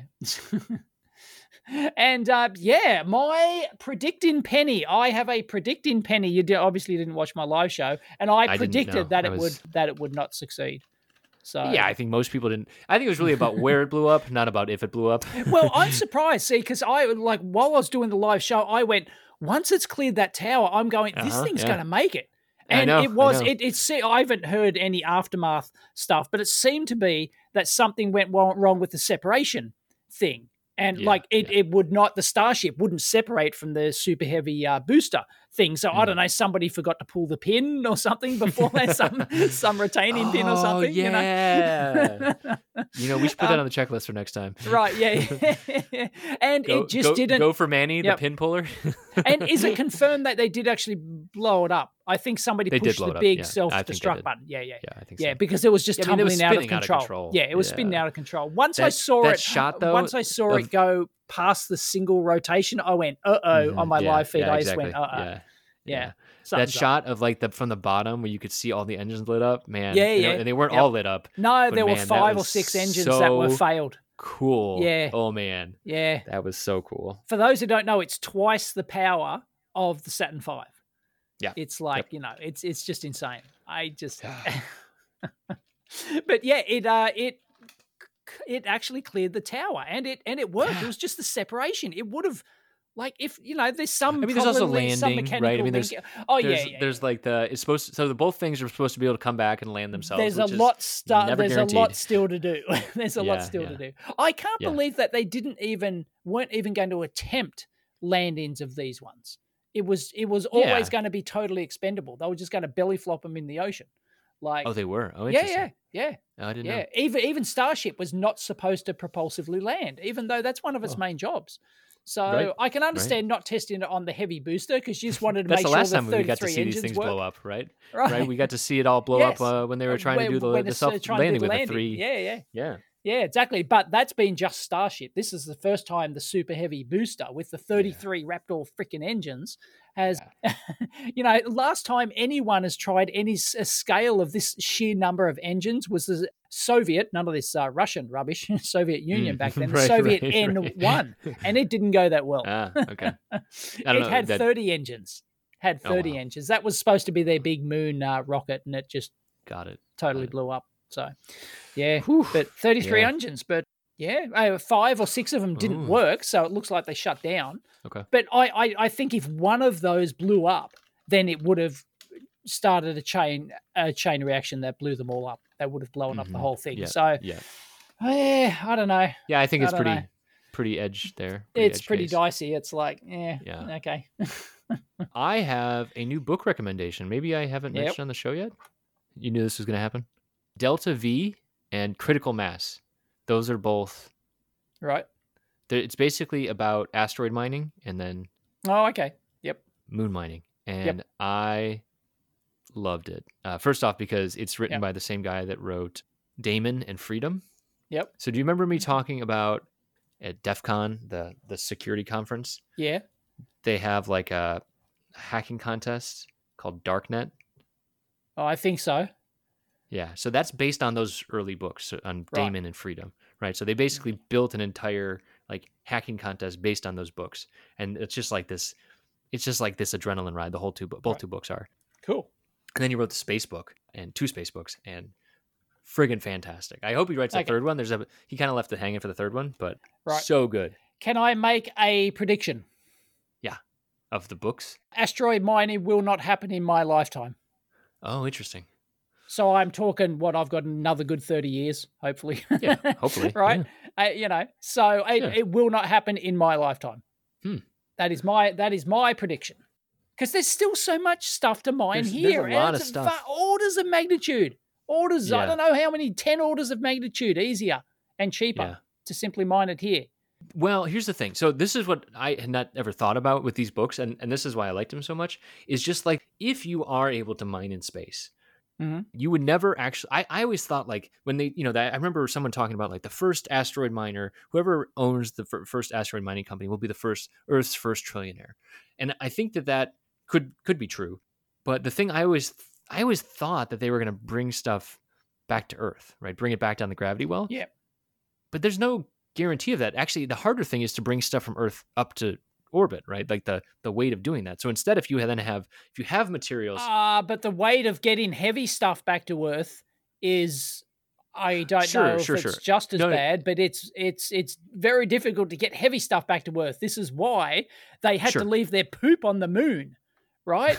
And my predicting penny. I have a predicting penny. You obviously didn't watch my live show, and I predicted that it would not succeed. So yeah, I think most people didn't. I think it was really about where it blew up, not about if it blew up. Well, I'm surprised, because while I was doing the live show, I went, once it's cleared that tower, I'm going, this thing's going to make it. And I haven't heard any aftermath stuff, but it seemed to be that something went wrong with the separation thing. And it would not, the Starship wouldn't separate from the super heavy booster thing. So I don't know, somebody forgot to pull the pin or something before there's some retaining pin or something. Yeah. We should put that on the checklist for next time. Right. Yeah. And it just didn't go for Manny, the pin puller. And is it confirmed that they did actually blow it up? I think somebody pushed the big self-destruct button. Yeah, I think so. Yeah, because it was just tumbling out of control. Yeah, it was spinning out of control. Once I saw it go past the single rotation, I went, on my live feed. I just went, Yeah. That shot of from the bottom where you could see all the engines lit up, man. And they weren't all lit up. No, there were 5 or 6 engines that were failed. Cool. Yeah. Oh man. Yeah. That was so cool. For those who don't know, it's twice the power of the Saturn V. Yeah. It's like, it's just insane. I just but yeah, it actually cleared the tower, and it worked. It was just the separation. It would have, if there's some. I mean, there's also landing, right? I mean, there's it's supposed to, so both things are supposed to be able to come back and land themselves. There's a lot still to do. There's a lot still to do. I can't believe that they weren't even going to attempt land-ins of these ones. It was always going to be totally expendable. They were just going to belly flop them in the ocean. They were. Oh, yeah. Oh, I didn't know. Even Starship was not supposed to propulsively land, even though that's one of its main jobs. So I can understand not testing it on the heavy booster because you just wanted to make sure the last the time 33 we got to see these things blow up, right? Right. We got to see it all blow up when they were trying to do the self landing with the 3. Yeah, exactly. But that's been just Starship. This is the first time the super heavy booster with the 33 Raptor freaking engines has, last time anyone has tried any scale of this sheer number of engines was the Soviet, none of this Russian rubbish, Soviet Union back then, Soviet N1, and it didn't go that well. Okay. It had 30 engines. Had 30 engines. That was supposed to be their big moon rocket, and it just totally blew up. So, but 33 engines, but 5 or 6 of them didn't work, so it looks like they shut down. Okay. But I think if one of those blew up, then it would have started a chain reaction that blew them all up. That would have blown up the whole thing. Yeah. So, I don't know. Yeah, I think it's pretty edge there. It's pretty dicey. It's like, okay. I have a new book recommendation. Maybe I haven't mentioned on the show yet. You knew this was going to happen. Delta V and Critical Mass. Those are both. Right. It's basically about asteroid mining and then. Oh, okay. Yep. Moon mining. And I loved it. First off, because it's written by the same guy that wrote Damon and Freedom. Yep. So do you remember me talking about at DEF CON, the security conference? Yeah. They have like a hacking contest called Darknet. Oh, I think so. Yeah, so that's based on those early books on Damon and Freedom, right? So they basically built an entire like hacking contest based on those books, and it's just like this. It's just like this adrenaline ride. Both two books are cool. And then he wrote the space book and 2 space books, and friggin' fantastic. I hope he writes the third one. He kind of left it hanging for the third one, but so good. Can I make a prediction? Yeah, of the books. Asteroid mining will not happen in my lifetime. Oh, interesting. So I'm talking I've got another good 30 years, hopefully. Yeah, hopefully. Right? Yeah. So it will not happen in my lifetime. That is my prediction. Because there's still so much stuff to mine here. There's a lot of stuff. Orders of magnitude. I don't know how many, 10 orders of magnitude easier and cheaper to simply mine it here. Well, here's the thing. So this is what I had not ever thought about with these books, and this is why I liked them so much, is just like if you are able to mine in space, you would never actually. I always thought like when they, I remember someone talking about like the first asteroid miner, whoever owns the first asteroid mining company will be Earth's first trillionaire, and I think that could be true. But the thing I always thought that they were going to bring stuff back to Earth, right? Bring it back down the gravity well. Yeah. But there's no guarantee of that. Actually, the harder thing is to bring stuff from Earth up to orbit, right? Like the weight of doing that. So instead, if you have materials, but the weight of getting heavy stuff back to Earth is, I don't know if it's just as bad, but it's very difficult to get heavy stuff back to Earth. This is why they had to leave their poop on the moon, right?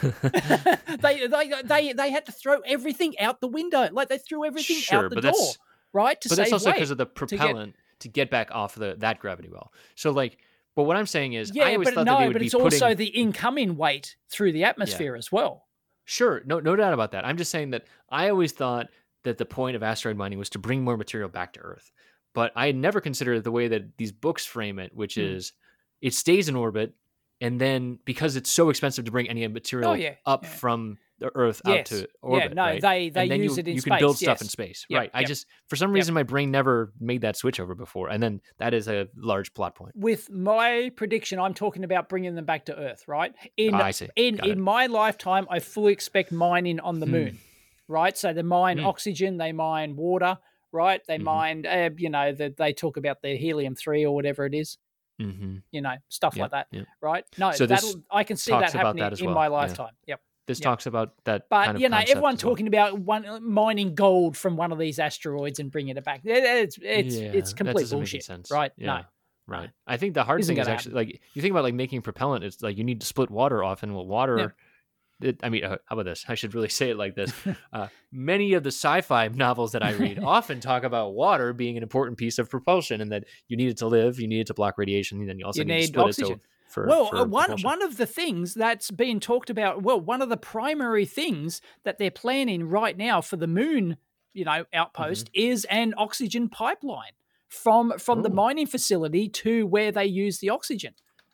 they had to throw everything out the window, like they threw everything out the door, right? But that's also because of the propellant to get back off that gravity well. So like. But what I'm saying is, I always thought that they would be putting... also the incoming weight through the atmosphere as well. Sure, no doubt about that. I'm just saying that I always thought that the point of asteroid mining was to bring more material back to Earth. But I had never considered the way that these books frame it, which is it stays in orbit, and then because it's so expensive to bring any material up from the Earth out to orbit, they use it in space. You can build stuff in space, right? I just, for some reason, my brain never made that switch over before, and then that is a large plot point. With my prediction, I'm talking about bringing them back to Earth, right? I see. In my lifetime, I fully expect mining on the moon, right? So they mine oxygen, they mine water, right? They mine, they talk about the helium-3 or whatever it is. Stuff like that, right? No, so I can see that happening in my lifetime. Yep. This talks about that. But, kind of everyone talking about mining gold from one of these asteroids and bringing it back. It's complete bullshit, right? Yeah. No. Right. I think the hard thing is actually, like, you think about, like, making propellant, it's like you need to split water off, and water... how about this? I should really say it like this. Many of the sci-fi novels that I read often talk about water being an important piece of propulsion, and that you need it to live, you need it to block radiation, and then you also need to split oxygen. It for one of the things that's being talked about, one of the primary things that they're planning right now for the moon, outpost is an oxygen pipeline from the mining facility to where they use the oxygen.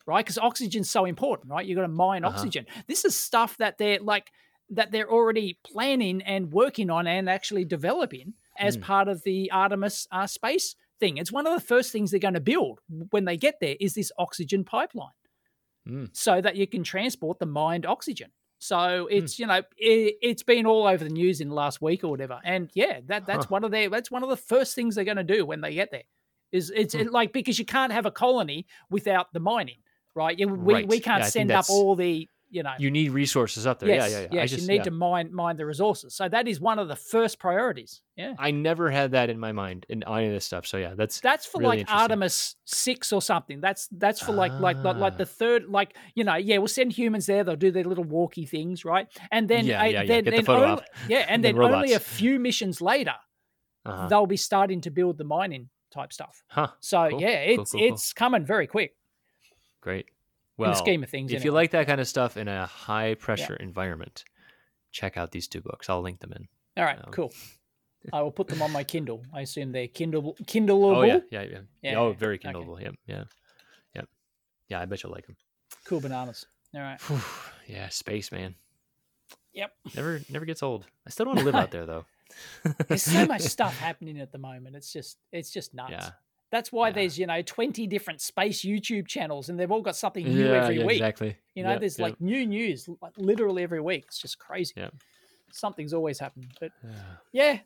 right? Because oxygen's so important, right? You've got to mine oxygen. This is stuff that they're already planning and working on and actually developing as part of the Artemis space thing. It's one of the first things they're going to build when they get there is this oxygen pipeline so that you can transport the mined oxygen. So it's it's been all over the news in the last week or whatever, and that's one of the first things they're going to do when they get there. Is it's like, because you can't have a colony without the mining, right? We can't send up all the you need resources up there. Yes, you need to mine the resources. So that is one of the first priorities. Yeah, I never had that in my mind in any of this stuff. So yeah, that's for really like Artemis 6 or something. That's for like the third, we'll send humans there. They'll do their little walkie things, right? And then get the photo op. And then only a few missions later, they'll be starting to build the mining type stuff. So cool. It's coming very quick. Great. Well, in the scheme of things, if you like that kind of stuff in a high pressure environment, check out these 2 books. I'll link them in. All right, cool. I will put them on my Kindle. I assume they're Kindleable. Oh yeah. Oh, very Kindleable. Okay. Yep. Yeah, I bet you'll like them. Cool bananas. All right. Yeah, space, man. Yep. Never gets old. I still don't want to live out there though. There's so much stuff happening at the moment. It's just nuts. Yeah. That's why there's 20 different space YouTube channels, and they've all got something new every week. Exactly. There's like new news, like literally every week. It's just crazy. Yeah. Something's always happening. But yeah.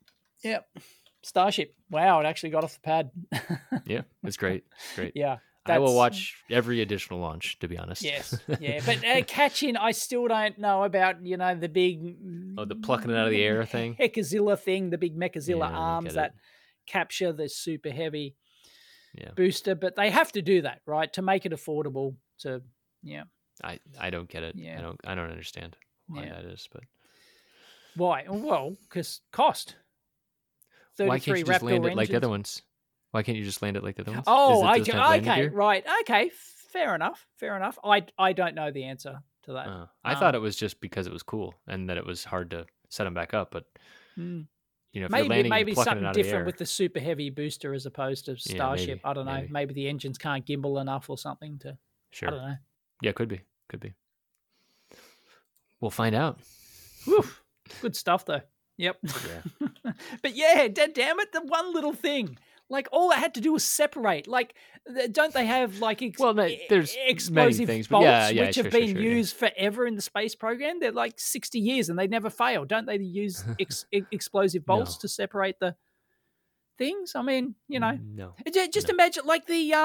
Starship. Wow, it actually got off the pad. Yeah, it's great. Great. Yeah. I will watch every additional launch, to be honest. Yes. Yeah. But catching, I still don't know about, the big... the plucking it out of the air thing? Mechazilla thing, the big Mechazilla arms that capture the super heavy booster. But they have to do that, right? To make it affordable to, I don't get it. Yeah. I don't understand why that is, but... Why? Well, because cost. Why can't you just land it like the other ones? Why can't you just land it like the other ones? Oh, okay, right. Okay, fair enough. I don't know the answer to that. I thought it was just because it was cool and that it was hard to set them back up. But, if you're landing maybe and plucking something it out different of the air, with the super heavy booster as opposed to Starship. I don't know. Maybe the engines can't gimbal enough or something to... Sure. I don't know. Yeah, could be. We'll find out. Whew. Good stuff, though. Yep. Yeah. But damn it, the one little thing. Like, all I had to do was separate. Like, don't they have, like, there's explosive things, bolts which have been used forever in the space program? They're like 60 years and they never fail. Don't they use explosive bolts to separate the things? I mean, No. Just imagine, like,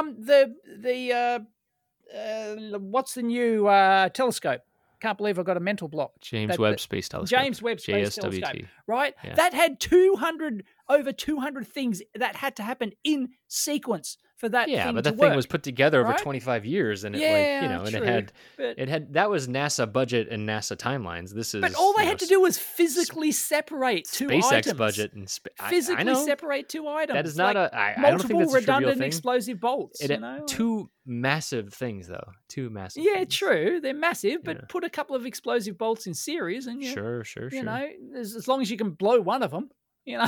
what's the new telescope? Can't believe I got a mental block. James Webb Space Telescope. James Webb Space JSWT. Telescope. Right? Yeah. That had over 200 things that had to happen in sequence for that thing to work. Yeah, but that thing was put together over 25 years, and it that was NASA budget and NASA timelines. But all they had to do was physically separate two items. SpaceX budget and physically separate two items. That is not I don't think that's a redundant thing. Explosive bolts. Two massive things, though. Two massive. Yeah, things. They're massive, but put a couple of explosive bolts in series, and sure. As long as you can blow one of them,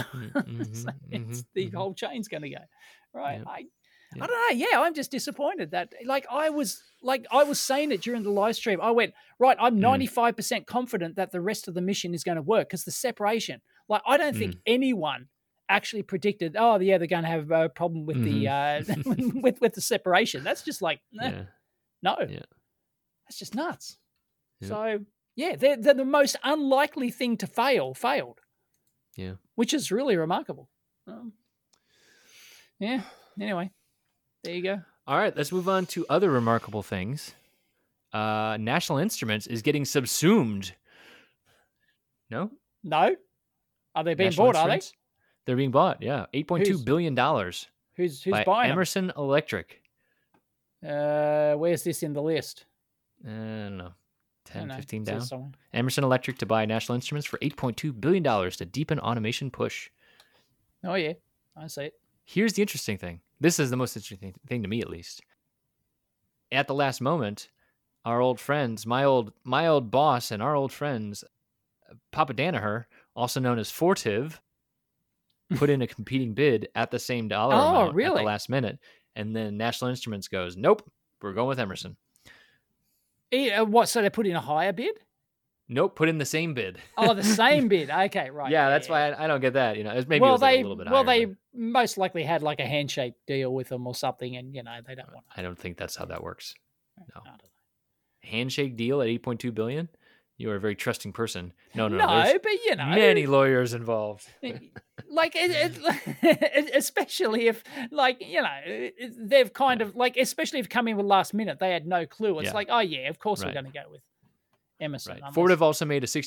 the whole chain's going to go right. I don't know. Yeah, I'm just disappointed that I was saying it during the live stream. I went, right, I'm 95% confident that the rest of the mission is going to work because the separation. Like, I don't think anyone actually predicted, they're going to have a problem with the with the separation. That's just like, no. That's just nuts. Yeah. So, they're the most unlikely thing to failed. Yeah. Which is really remarkable. Anyway. There you go. All right, let's move on to other remarkable things. National Instruments is getting subsumed. No? Are they being bought, are they? They're being bought, yeah. $8.2 billion. Who's by buying Emerson Electric. Where's this in the list? I don't know. 10, 15 down. Emerson Electric to buy National Instruments for $8.2 billion to deepen automation push. Oh, yeah. I see it. Here's the interesting thing. This is the most interesting thing to me, at least. At the last moment, our old friends, my old boss and our old friends, Papa Danaher, also known as Fortive, put in a competing bid at the same dollar amount at the last minute. And then National Instruments goes, nope, we're going with Emerson. What? So they put in a higher bid? Nope, put in the same bid. Oh, the same bid. Okay, right. Yeah, that's why I don't get that. Maybe it was like a little bit higher. Well, they most likely had like a handshake deal with them or something, and they don't want. I don't think that's how that works. No. I don't know. Handshake deal at $8.2 billion. You are a very trusting person. No, but many lawyers involved. Like, especially if, like, they've kind of like, especially if coming with last minute, they had no clue. It's like, oh yeah, of course we're going to go with Emerson. Right. Ford have also made a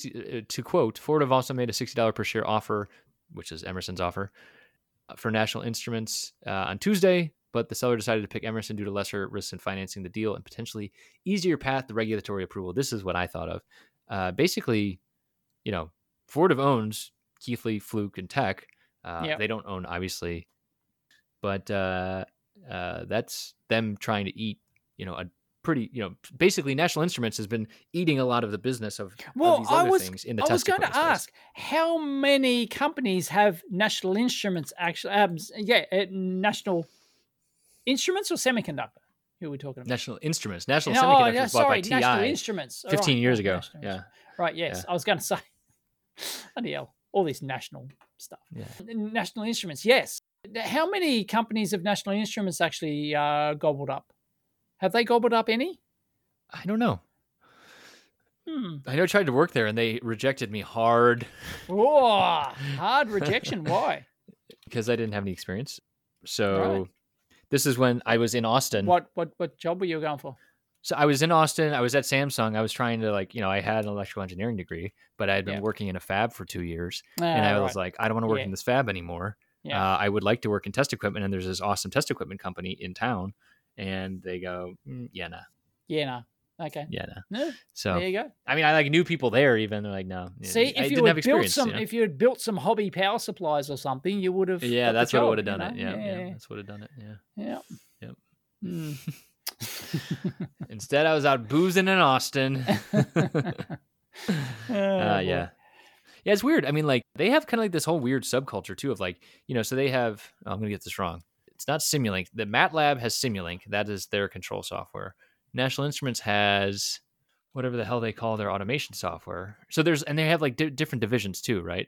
$60 per share offer, which is Emerson's offer, for National Instruments on Tuesday. But the seller decided to pick Emerson due to lesser risks in financing the deal and potentially easier path to regulatory approval. This is what I thought of. Basically, Ford owns Keithley, Fluke, and Tech. They don't own, obviously, but that's them trying to eat, a pretty, basically National Instruments has been eating a lot of the business of these other things in the test equipment space. I was going to ask, how many companies have National Instruments actually, National Instruments or Semiconductor? Who are we talking about? National Instruments. National Semiconductor was bought by TI National Instruments. 15 years ago. Yeah. Right, yes. Yeah. I was going to say, bloody hell, all this national stuff. Yeah. National Instruments, yes. How many companies have National Instruments actually gobbled up? Have they gobbled up any? I don't know. I know I tried to work there and they rejected me hard. Oh, hard rejection. Why? Because I didn't have any experience. So this is when I was in Austin. What job were you going for? So I was in Austin. I was at Samsung. I was trying to I had an electrical engineering degree, but I had been working in a fab for 2 years. And I was like, I don't want to work in this fab anymore. Yeah. I would like to work in test equipment. And there's this awesome test equipment company in town. And they go, yeah, nah. Yeah, nah. Okay. Yeah, nah. No. So there you go. I mean, I knew people there even. They're like, no. See, if you had built some hobby power supplies or something, you would have. Yeah, that's what would have done it. Yeah, that's what would have done it. Yeah. Yep. Instead, I was out boozing in Austin. Yeah, it's weird. I mean, like they have kind of like this whole weird subculture too of so they have. I'm gonna get this wrong. It's not Simulink. The MATLAB has Simulink. That is their control software. National Instruments has whatever the hell they call their automation software. So they have like different divisions too, right?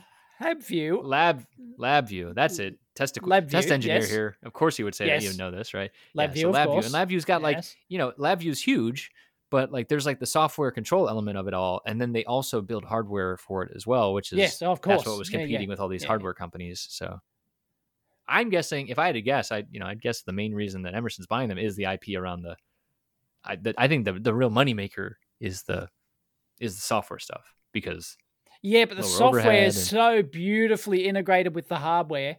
LabVIEW. That's it. Test engineer here. Of course, you would say that you know this, right? LabVIEW, of course. And LabVIEW's got LabVIEW's huge, but like there's like the software control element of it all, and then they also build hardware for it as well, which is of course that's what was competing with all these hardware companies. So I'm guessing, if I had to guess, I'd guess the main reason that Emerson's buying them is the IP around the. I think the real moneymaker is the software stuff because. Yeah, but the software is so beautifully integrated with the hardware.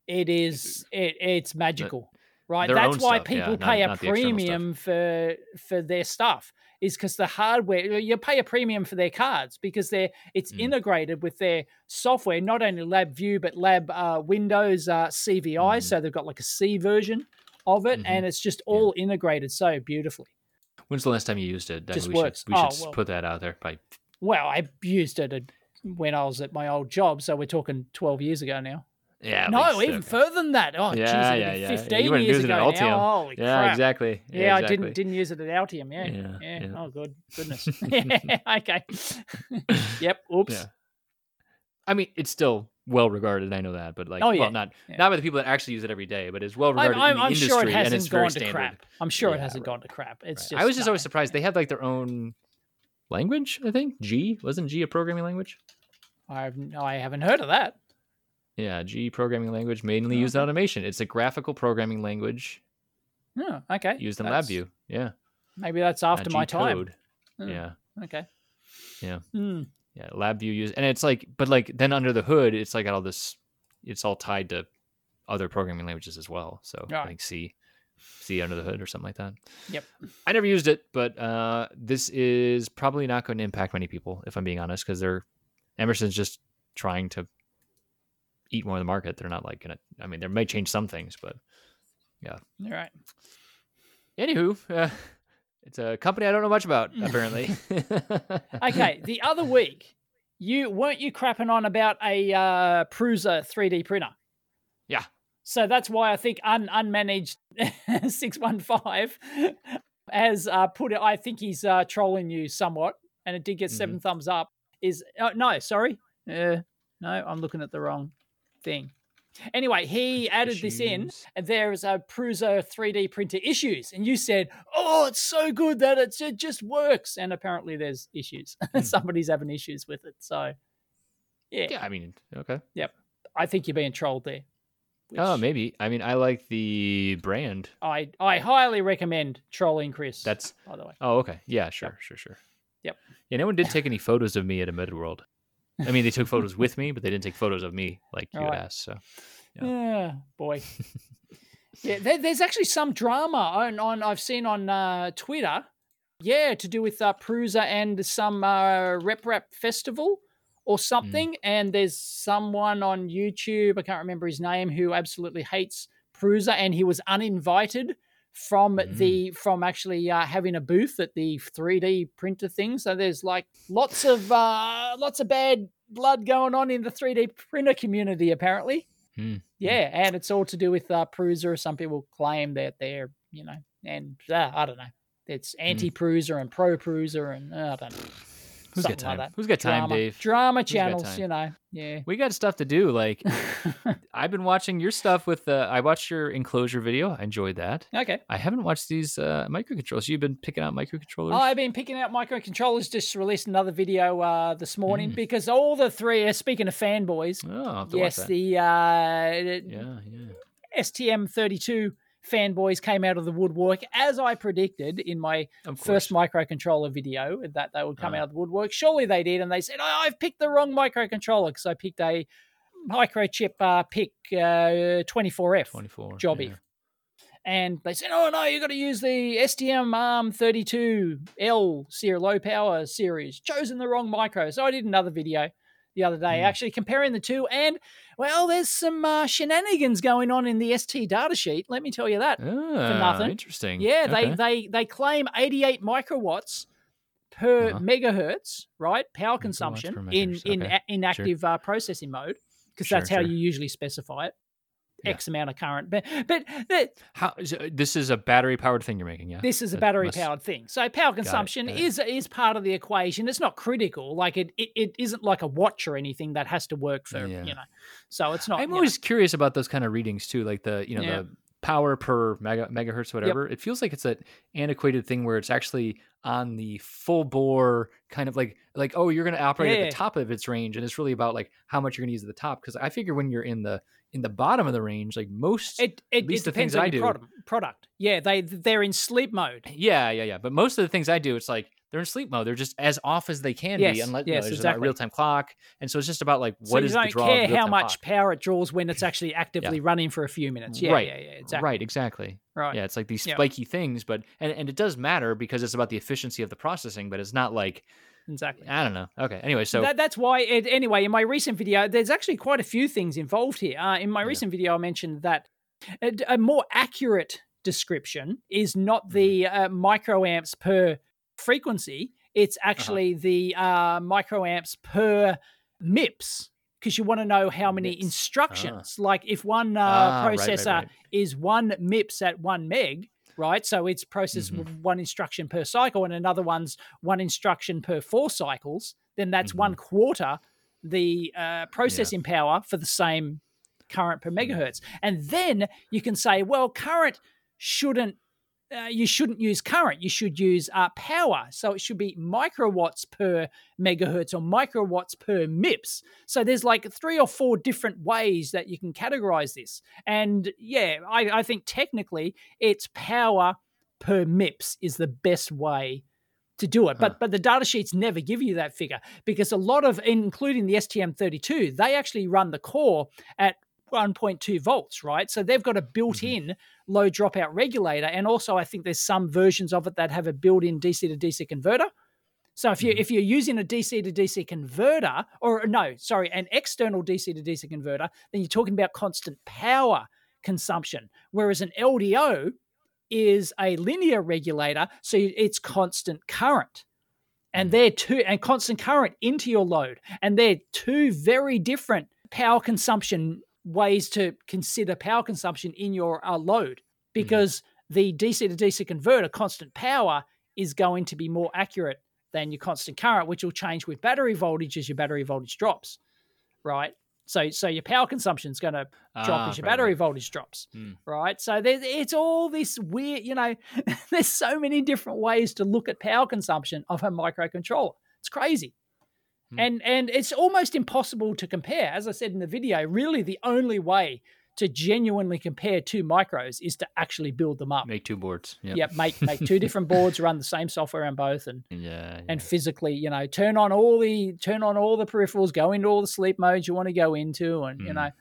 It's magical, right? That's why people pay a premium for their stuff. Is because the hardware, you pay a premium for their cards because it's integrated with their software, not only LabVIEW, but Windows CVI. So they've got like a C version of it, and it's just all integrated so beautifully. When's the last time you used it? Just we works. Should put that out there. Well, I used it when I was at my old job, so we're talking 12 years ago now. Yeah. No, even further than that. Oh, geez, 15 years ago now. Holy crap. Yeah, exactly. Yeah, exactly. I didn't use it at Altium. Yeah. Oh, goodness. Okay. Yep. Oops. Yeah. I mean, it's still well regarded. I know that, but not by the people that actually use it every day, but it's well regarded in the industry. Sure it hasn't and it's gone very to standard. crap. I'm sure it hasn't gone to crap. It's just. I was just always surprised they had like their own language. I think G wasn't G a programming language. I haven't heard of that. Yeah, G programming language mainly used in automation. It's a graphical programming language. Oh, okay. Used in LabVIEW. Yeah. Maybe that's after my time. Yeah. Okay. Yeah. Yeah, LabVIEW used, and it's like, but like then under the hood, it's like all this. It's all tied to other programming languages as well. So I think C under the hood or something like that. Yep. I never used it, but this is probably not going to impact many people, if I'm being honest, because Emerson's just trying to eat more of the market. They're not like gonna. I mean, they may change some things, but yeah. All right. Anywho, it's a company I don't know much about, apparently. Okay, the other week, weren't you crapping on about a Prusa 3D printer? Yeah. So that's why I think unmanaged 615 has put it. I think he's trolling you somewhat, and it did get 7 thumbs up. No, sorry, no, I'm looking at the wrong thing. Anyway, he added this in, and there is a Prusa 3D printer issues, and you said, "Oh, it's so good that it just works," and apparently there's issues. Somebody's having issues with it. So, yeah, I mean, okay, yep, I think you're being trolled there. Oh, maybe. I mean, I like the brand. I highly recommend trolling Chris. That's by the way. Oh, okay, yeah, sure. Yep. Yeah, no one did take any photos of me at Embedded-World. I mean, they took photos with me, but they didn't take photos of me like you had asked. So, yeah, boy. Yeah, there's actually some drama on I've seen on Twitter. Yeah, to do with Prusa and some RepRap festival or something. And there's someone on YouTube, I can't remember his name, who absolutely hates Prusa, and he was uninvited from actually having a booth at the 3D printer thing. So there's like lots of bad blood going on in the 3D printer community, apparently. Yeah, and it's all to do with Prusa. Some people claim that they're, and I don't know. It's anti-Prusa and pro-Prusa, and I don't know. Who's got time? Like Who's got time, Dave? Drama channels, yeah. We got stuff to do. Like, I've been watching your stuff with I watched your enclosure video. I enjoyed that. Okay. I haven't watched these microcontrollers. You've been picking out microcontrollers? I've been picking out microcontrollers. Just released another video this morning because all the three, speaking of fanboys, the STM32 fanboys came out of the woodwork, as I predicted in my first microcontroller video, that they would come out of the woodwork. Surely they did, and they said, I've picked the wrong microcontroller because I picked a microchip PIC 24F Jobby. Yeah. And they said, no, you got to use the STM ARM32L series, low power series. Chosen the wrong micro. So I did another video the other day, actually comparing the two, and there's some shenanigans going on in the ST datasheet. Let me tell you that for nothing. Interesting. Yeah, they claim 88 microwatts per megahertz, right? Power consumption in active processing mode, because that's how you usually specify it. X amount of current, but this is a battery powered thing you're making, yeah. This is a battery powered thing. So power consumption is part of the equation. It's not critical. Like it isn't like a watch or anything that has to work for So it's not. I'm always curious about those kind of readings too, like the power per megahertz, whatever. It feels like it's an antiquated thing where it's actually on the full bore kind of like you're going to operate at the top of its range, and it's really about like how much you're going to use at the top. Because I figure when you're in the bottom of the range, like most, it the things I do, product. Yeah, they're in sleep mode. Yeah. But most of the things I do, it's like they're in sleep mode. They're just as off as they can be, unless there's a real time clock. And so it's just about like what is the draw. You don't care how much power it draws when it's actually actively running for a few minutes. Yeah, exactly. Right, exactly. Right. Yeah, it's like these spiky things, but and it does matter because it's about the efficiency of the processing, but it's not like. Exactly. I don't know. Okay. Anyway, so that's why. Anyway, in my recent video, there's actually quite a few things involved here. In my recent video, I mentioned that a more accurate description is not the microamps per frequency. It's actually the microamps per MIPS, because you want to know how many instructions. Like if one processor is 1 MIPS at 1 meg. Right, so it's processed with 1 instruction per cycle, and another one's 1 instruction per 4 cycles. Then that's 1/4 the processing power for the same current per megahertz. And then you can say, well, current shouldn't. You shouldn't use current. You should use power. So it should be microwatts per megahertz or microwatts per MIPS. So there's like 3 or 4 different ways that you can categorize this. And I think technically it's power per MIPS is the best way to do it. But the data sheets never give you that figure, because a lot of, including the STM32, they actually run the core at 1.2 volts, right? So they've got a built-in low dropout regulator, and also I think there's some versions of it that have a built-in DC to DC converter. So if you're using a DC to DC converter, an external DC to DC converter, then you're talking about constant power consumption, whereas an LDO is a linear regulator, so it's constant current. And and constant current into your load, and they're two very different power consumption ways to consider power consumption in your load, because the DC to DC converter, constant power, is going to be more accurate than your constant current, which will change with battery voltage as your battery voltage drops, right? So your power consumption is going to drop as your battery voltage drops, right? So it's all this weird, there's so many different ways to look at power consumption of a microcontroller. It's crazy. And it's almost impossible to compare. As I said in the video, really the only way to genuinely compare two micros is to actually build them up. Make two boards. Yep. Make two different boards, run the same software on both, and physically, turn on all the peripherals, go into all the sleep modes you want to go into, and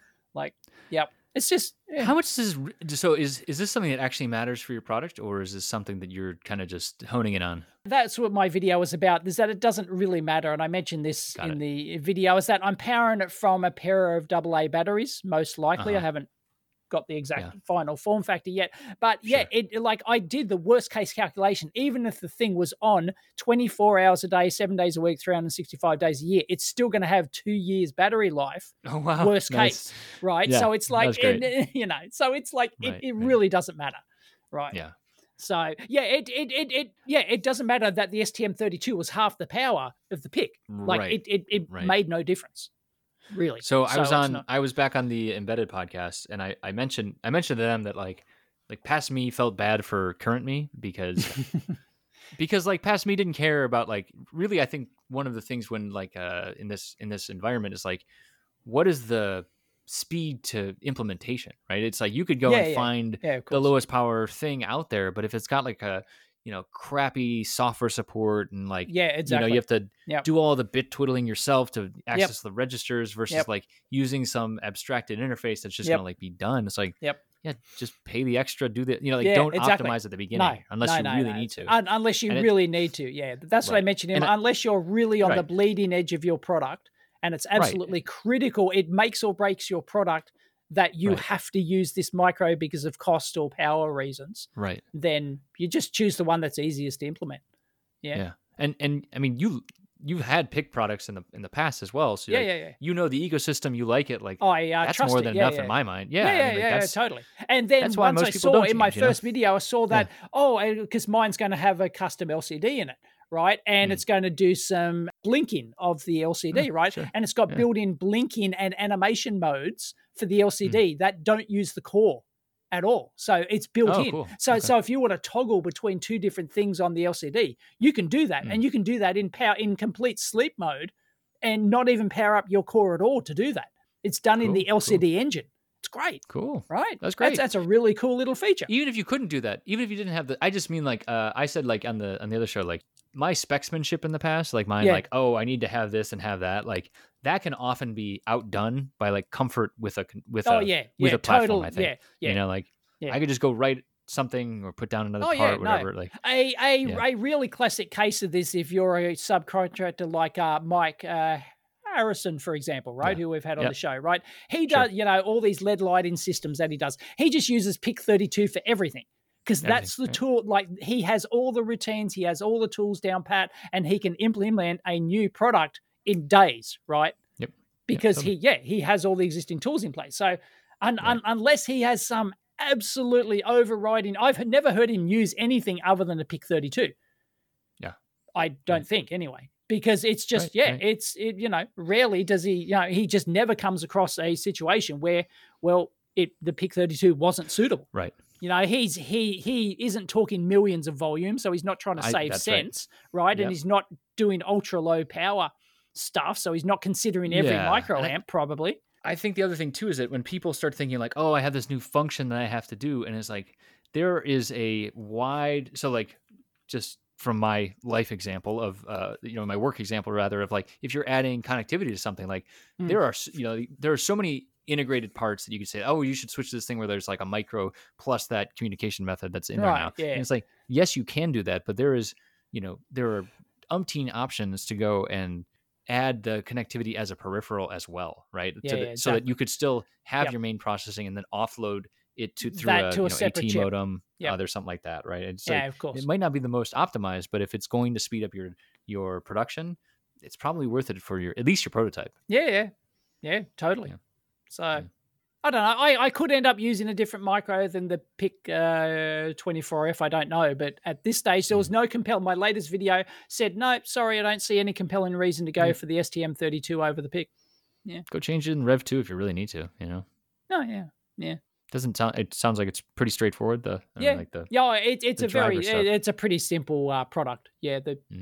it's just How much is this something that actually matters for your product, or is this something that you're kind of just honing in on? That's what my video was about, is that it doesn't really matter. And I mentioned this the video, is that I'm powering it from a pair of AA batteries, most likely. I haven't got the exact final form factor yet. But I did the worst case calculation. Even if the thing was on 24 hours a day, 7 days a week, 365 days a year, it's still going to have 2 years battery life. Oh, wow. Worst case, right? Yeah, so it's like, so it's like, it really doesn't matter, right? Yeah. So it doesn't matter that the STM32 was half the power of the PIC. Like it made no difference, really. So I was back on the Embedded podcast, and I mentioned to them that like past me felt bad for current me because like past me didn't care about like really. I think one of the things when like in this environment is like, what is the speed to implementation, right? It's like you could go and find the lowest power thing out there, but if it's got like a crappy software support and like you have to do all the bit twiddling yourself to access the registers versus like using some abstracted interface that's just gonna like be done. It's like just pay the extra, do the don't optimize at the beginning unless you really need to. Unless you really need to. That's what I mentioned. Unless you're really on the bleeding edge of your product. And it's absolutely critical. It makes or breaks your product that you have to use this micro because of cost or power reasons. Right. Then you just choose the one that's easiest to implement. Yeah. And I mean, you've had PIC products in the past as well. So you know the ecosystem, you like it. Like that's more than enough in my mind. Totally. And then once I saw in my first video, I saw that because mine's going to have a custom LCD in it. Right. And it's going to do some blinking of the LCD, right? Sure. And it's got built-in blinking and animation modes for the LCD that don't use the core at all. So it's built in. Cool. So if you want to toggle between two different things on the LCD, you can do that. And you can do that in complete sleep mode and not even power up your core at all to do that. It's done in the LCD engine. It's great. Cool. Right? That's great. That's a really cool little feature. Even if you couldn't do that, even if you didn't have I just mean like I said like on the other show, like my specsmanship in the past, like mine, like, I need to have this and have that, like that can often be outdone by like comfort with a platform, I think. I could just go write something or put down another part, whatever. Like a really classic case of this, if you're a subcontractor like Mike Harrison, for example, right, who we've had on the show, right? He does, all these LED lighting systems that he does. He just uses PIC32 for everything. Because that's the tool, like he has all the routines, he has all the tools down pat, and he can implement a new product in days, right? Yep. Because he has all the existing tools in place. So unless he has some absolutely overriding, I've never heard him use anything other than a PIC32. Yeah. I don't think anyway. Because it's just, rarely does he, he just never comes across a situation where, the PIC32 wasn't suitable. Right. He isn't talking millions of volumes, so he's not trying to save cents, right? Yep. And he's not doing ultra low power stuff, so he's not considering every microamp probably. I think the other thing too is that when people start thinking like, oh, I have this new function that I have to do, and it's like there is a wide, so like just from my life example of my work example rather, of like if you're adding connectivity to something, like there are so many integrated parts that you could say, oh, you should switch to this thing where there's like a micro plus that communication method that's in there now. Yeah. And it's like, yes, you can do that, but there are umpteen options to go and add the connectivity as a peripheral as well, right? So that you could still have your main processing and then offload it through a separate AT modem, or something like that, right? It's of course. It might not be the most optimized, but if it's going to speed up your production, it's probably worth it for at least your prototype. Yeah, totally. Yeah. So, I don't know. I could end up using a different micro than the PIC 24F. I don't know. But at this stage, there was no compelling. My latest video said, no, sorry, I don't see any compelling reason to go for the STM32 over the PIC. Yeah. Go change it in Rev 2 if you really need to, you know? Oh, yeah. Yeah. It sounds like it's pretty straightforward. It's a pretty simple product. Yeah.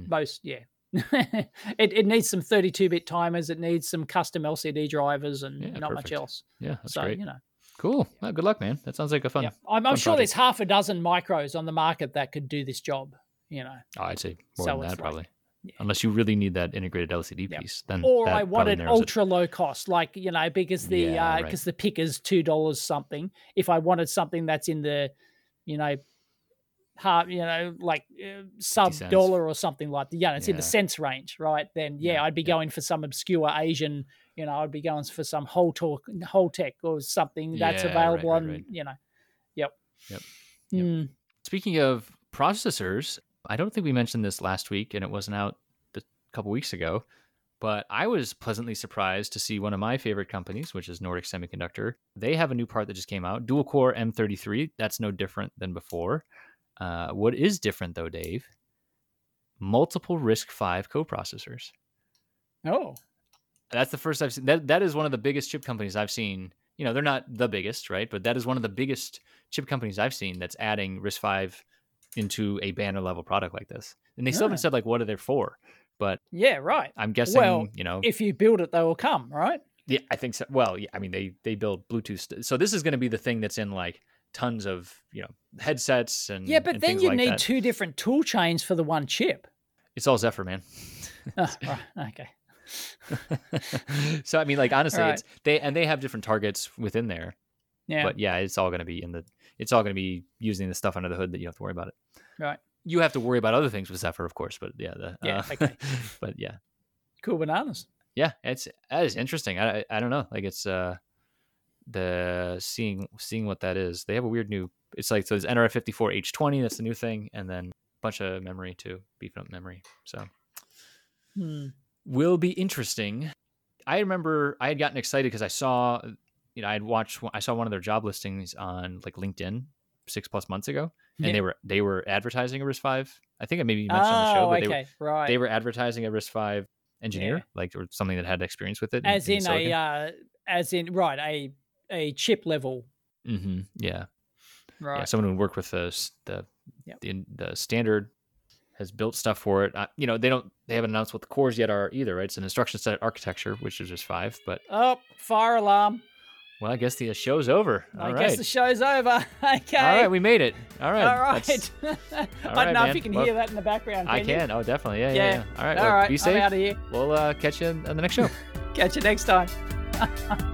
It needs some 32-bit timers. It needs some custom LCD drivers and not much else. Yeah, that's great. Cool. Well, good luck, man. That sounds like a fun. Yeah. I'm sure there's half a dozen micros on the market that could do this job. Oh, I'd say more than that probably. Unless you really need that integrated LCD piece, then. Or I wanted ultra low cost, because the PIC is $2 something. If I wanted something that's in the, sub dollar or something like that. It's in the cents range, right? Then I'd be going for some obscure Asian, I'd be going for some Holtec or something that's available on. Yep. Speaking of processors, I don't think we mentioned this last week, and it wasn't out a couple weeks ago, but I was pleasantly surprised to see one of my favorite companies, which is Nordic Semiconductor. They have a new part that just came out, dual core M33. That's no different than before. What is different though, Dave? Multiple RISC-V coprocessors. Oh, that's the first I've seen. That is one of the biggest chip companies I've seen. They're not the biggest, right? But that is one of the biggest chip companies I've seen that's adding RISC-V into a banner level product like this. And they still haven't said what are they for, but right. I'm guessing, if you build it, they will come, right? Yeah, I think so. Well, yeah, I mean, they build Bluetooth. So this is going to be the thing that's in tons of, headsets and but then you need two different tool chains for the one chip. It's all Zephyr, man. Right. Okay. So, I mean, honestly, right. They have different targets within there. Yeah. But it's all going to be it's all going to be using the stuff under the hood that you have to worry about it. Right. You have to worry about other things with Zephyr, of course, but okay. But yeah. Cool bananas. Yeah, that is interesting. I don't know. It's the seeing what that is. They have a weird new. It's so there's NRF54H20. That's the new thing, and then a bunch of memory too, beefing up memory. So will be interesting. I remember I had gotten excited because I saw. I saw one of their job listings on LinkedIn 6+ months ago, and they were advertising a RISC-V. I think I maybe mentioned on the show, but they were advertising a RISC-V engineer, or something that had experience with it. As in a chip level. Mm-hmm. Yeah. Right. Yeah, someone who worked with the standard, has built stuff for it. They haven't announced what the cores yet are either, right? It's an instruction set architecture, which is RISC-V, but fire alarm. Well, I guess the show's over. I guess the show's over. Okay. All right, we made it. All right. I don't know if you can hear that in the background. I can. Oh, definitely. Yeah. All right. Be safe. I'm out of here. We'll catch you on the next show. Catch you next time.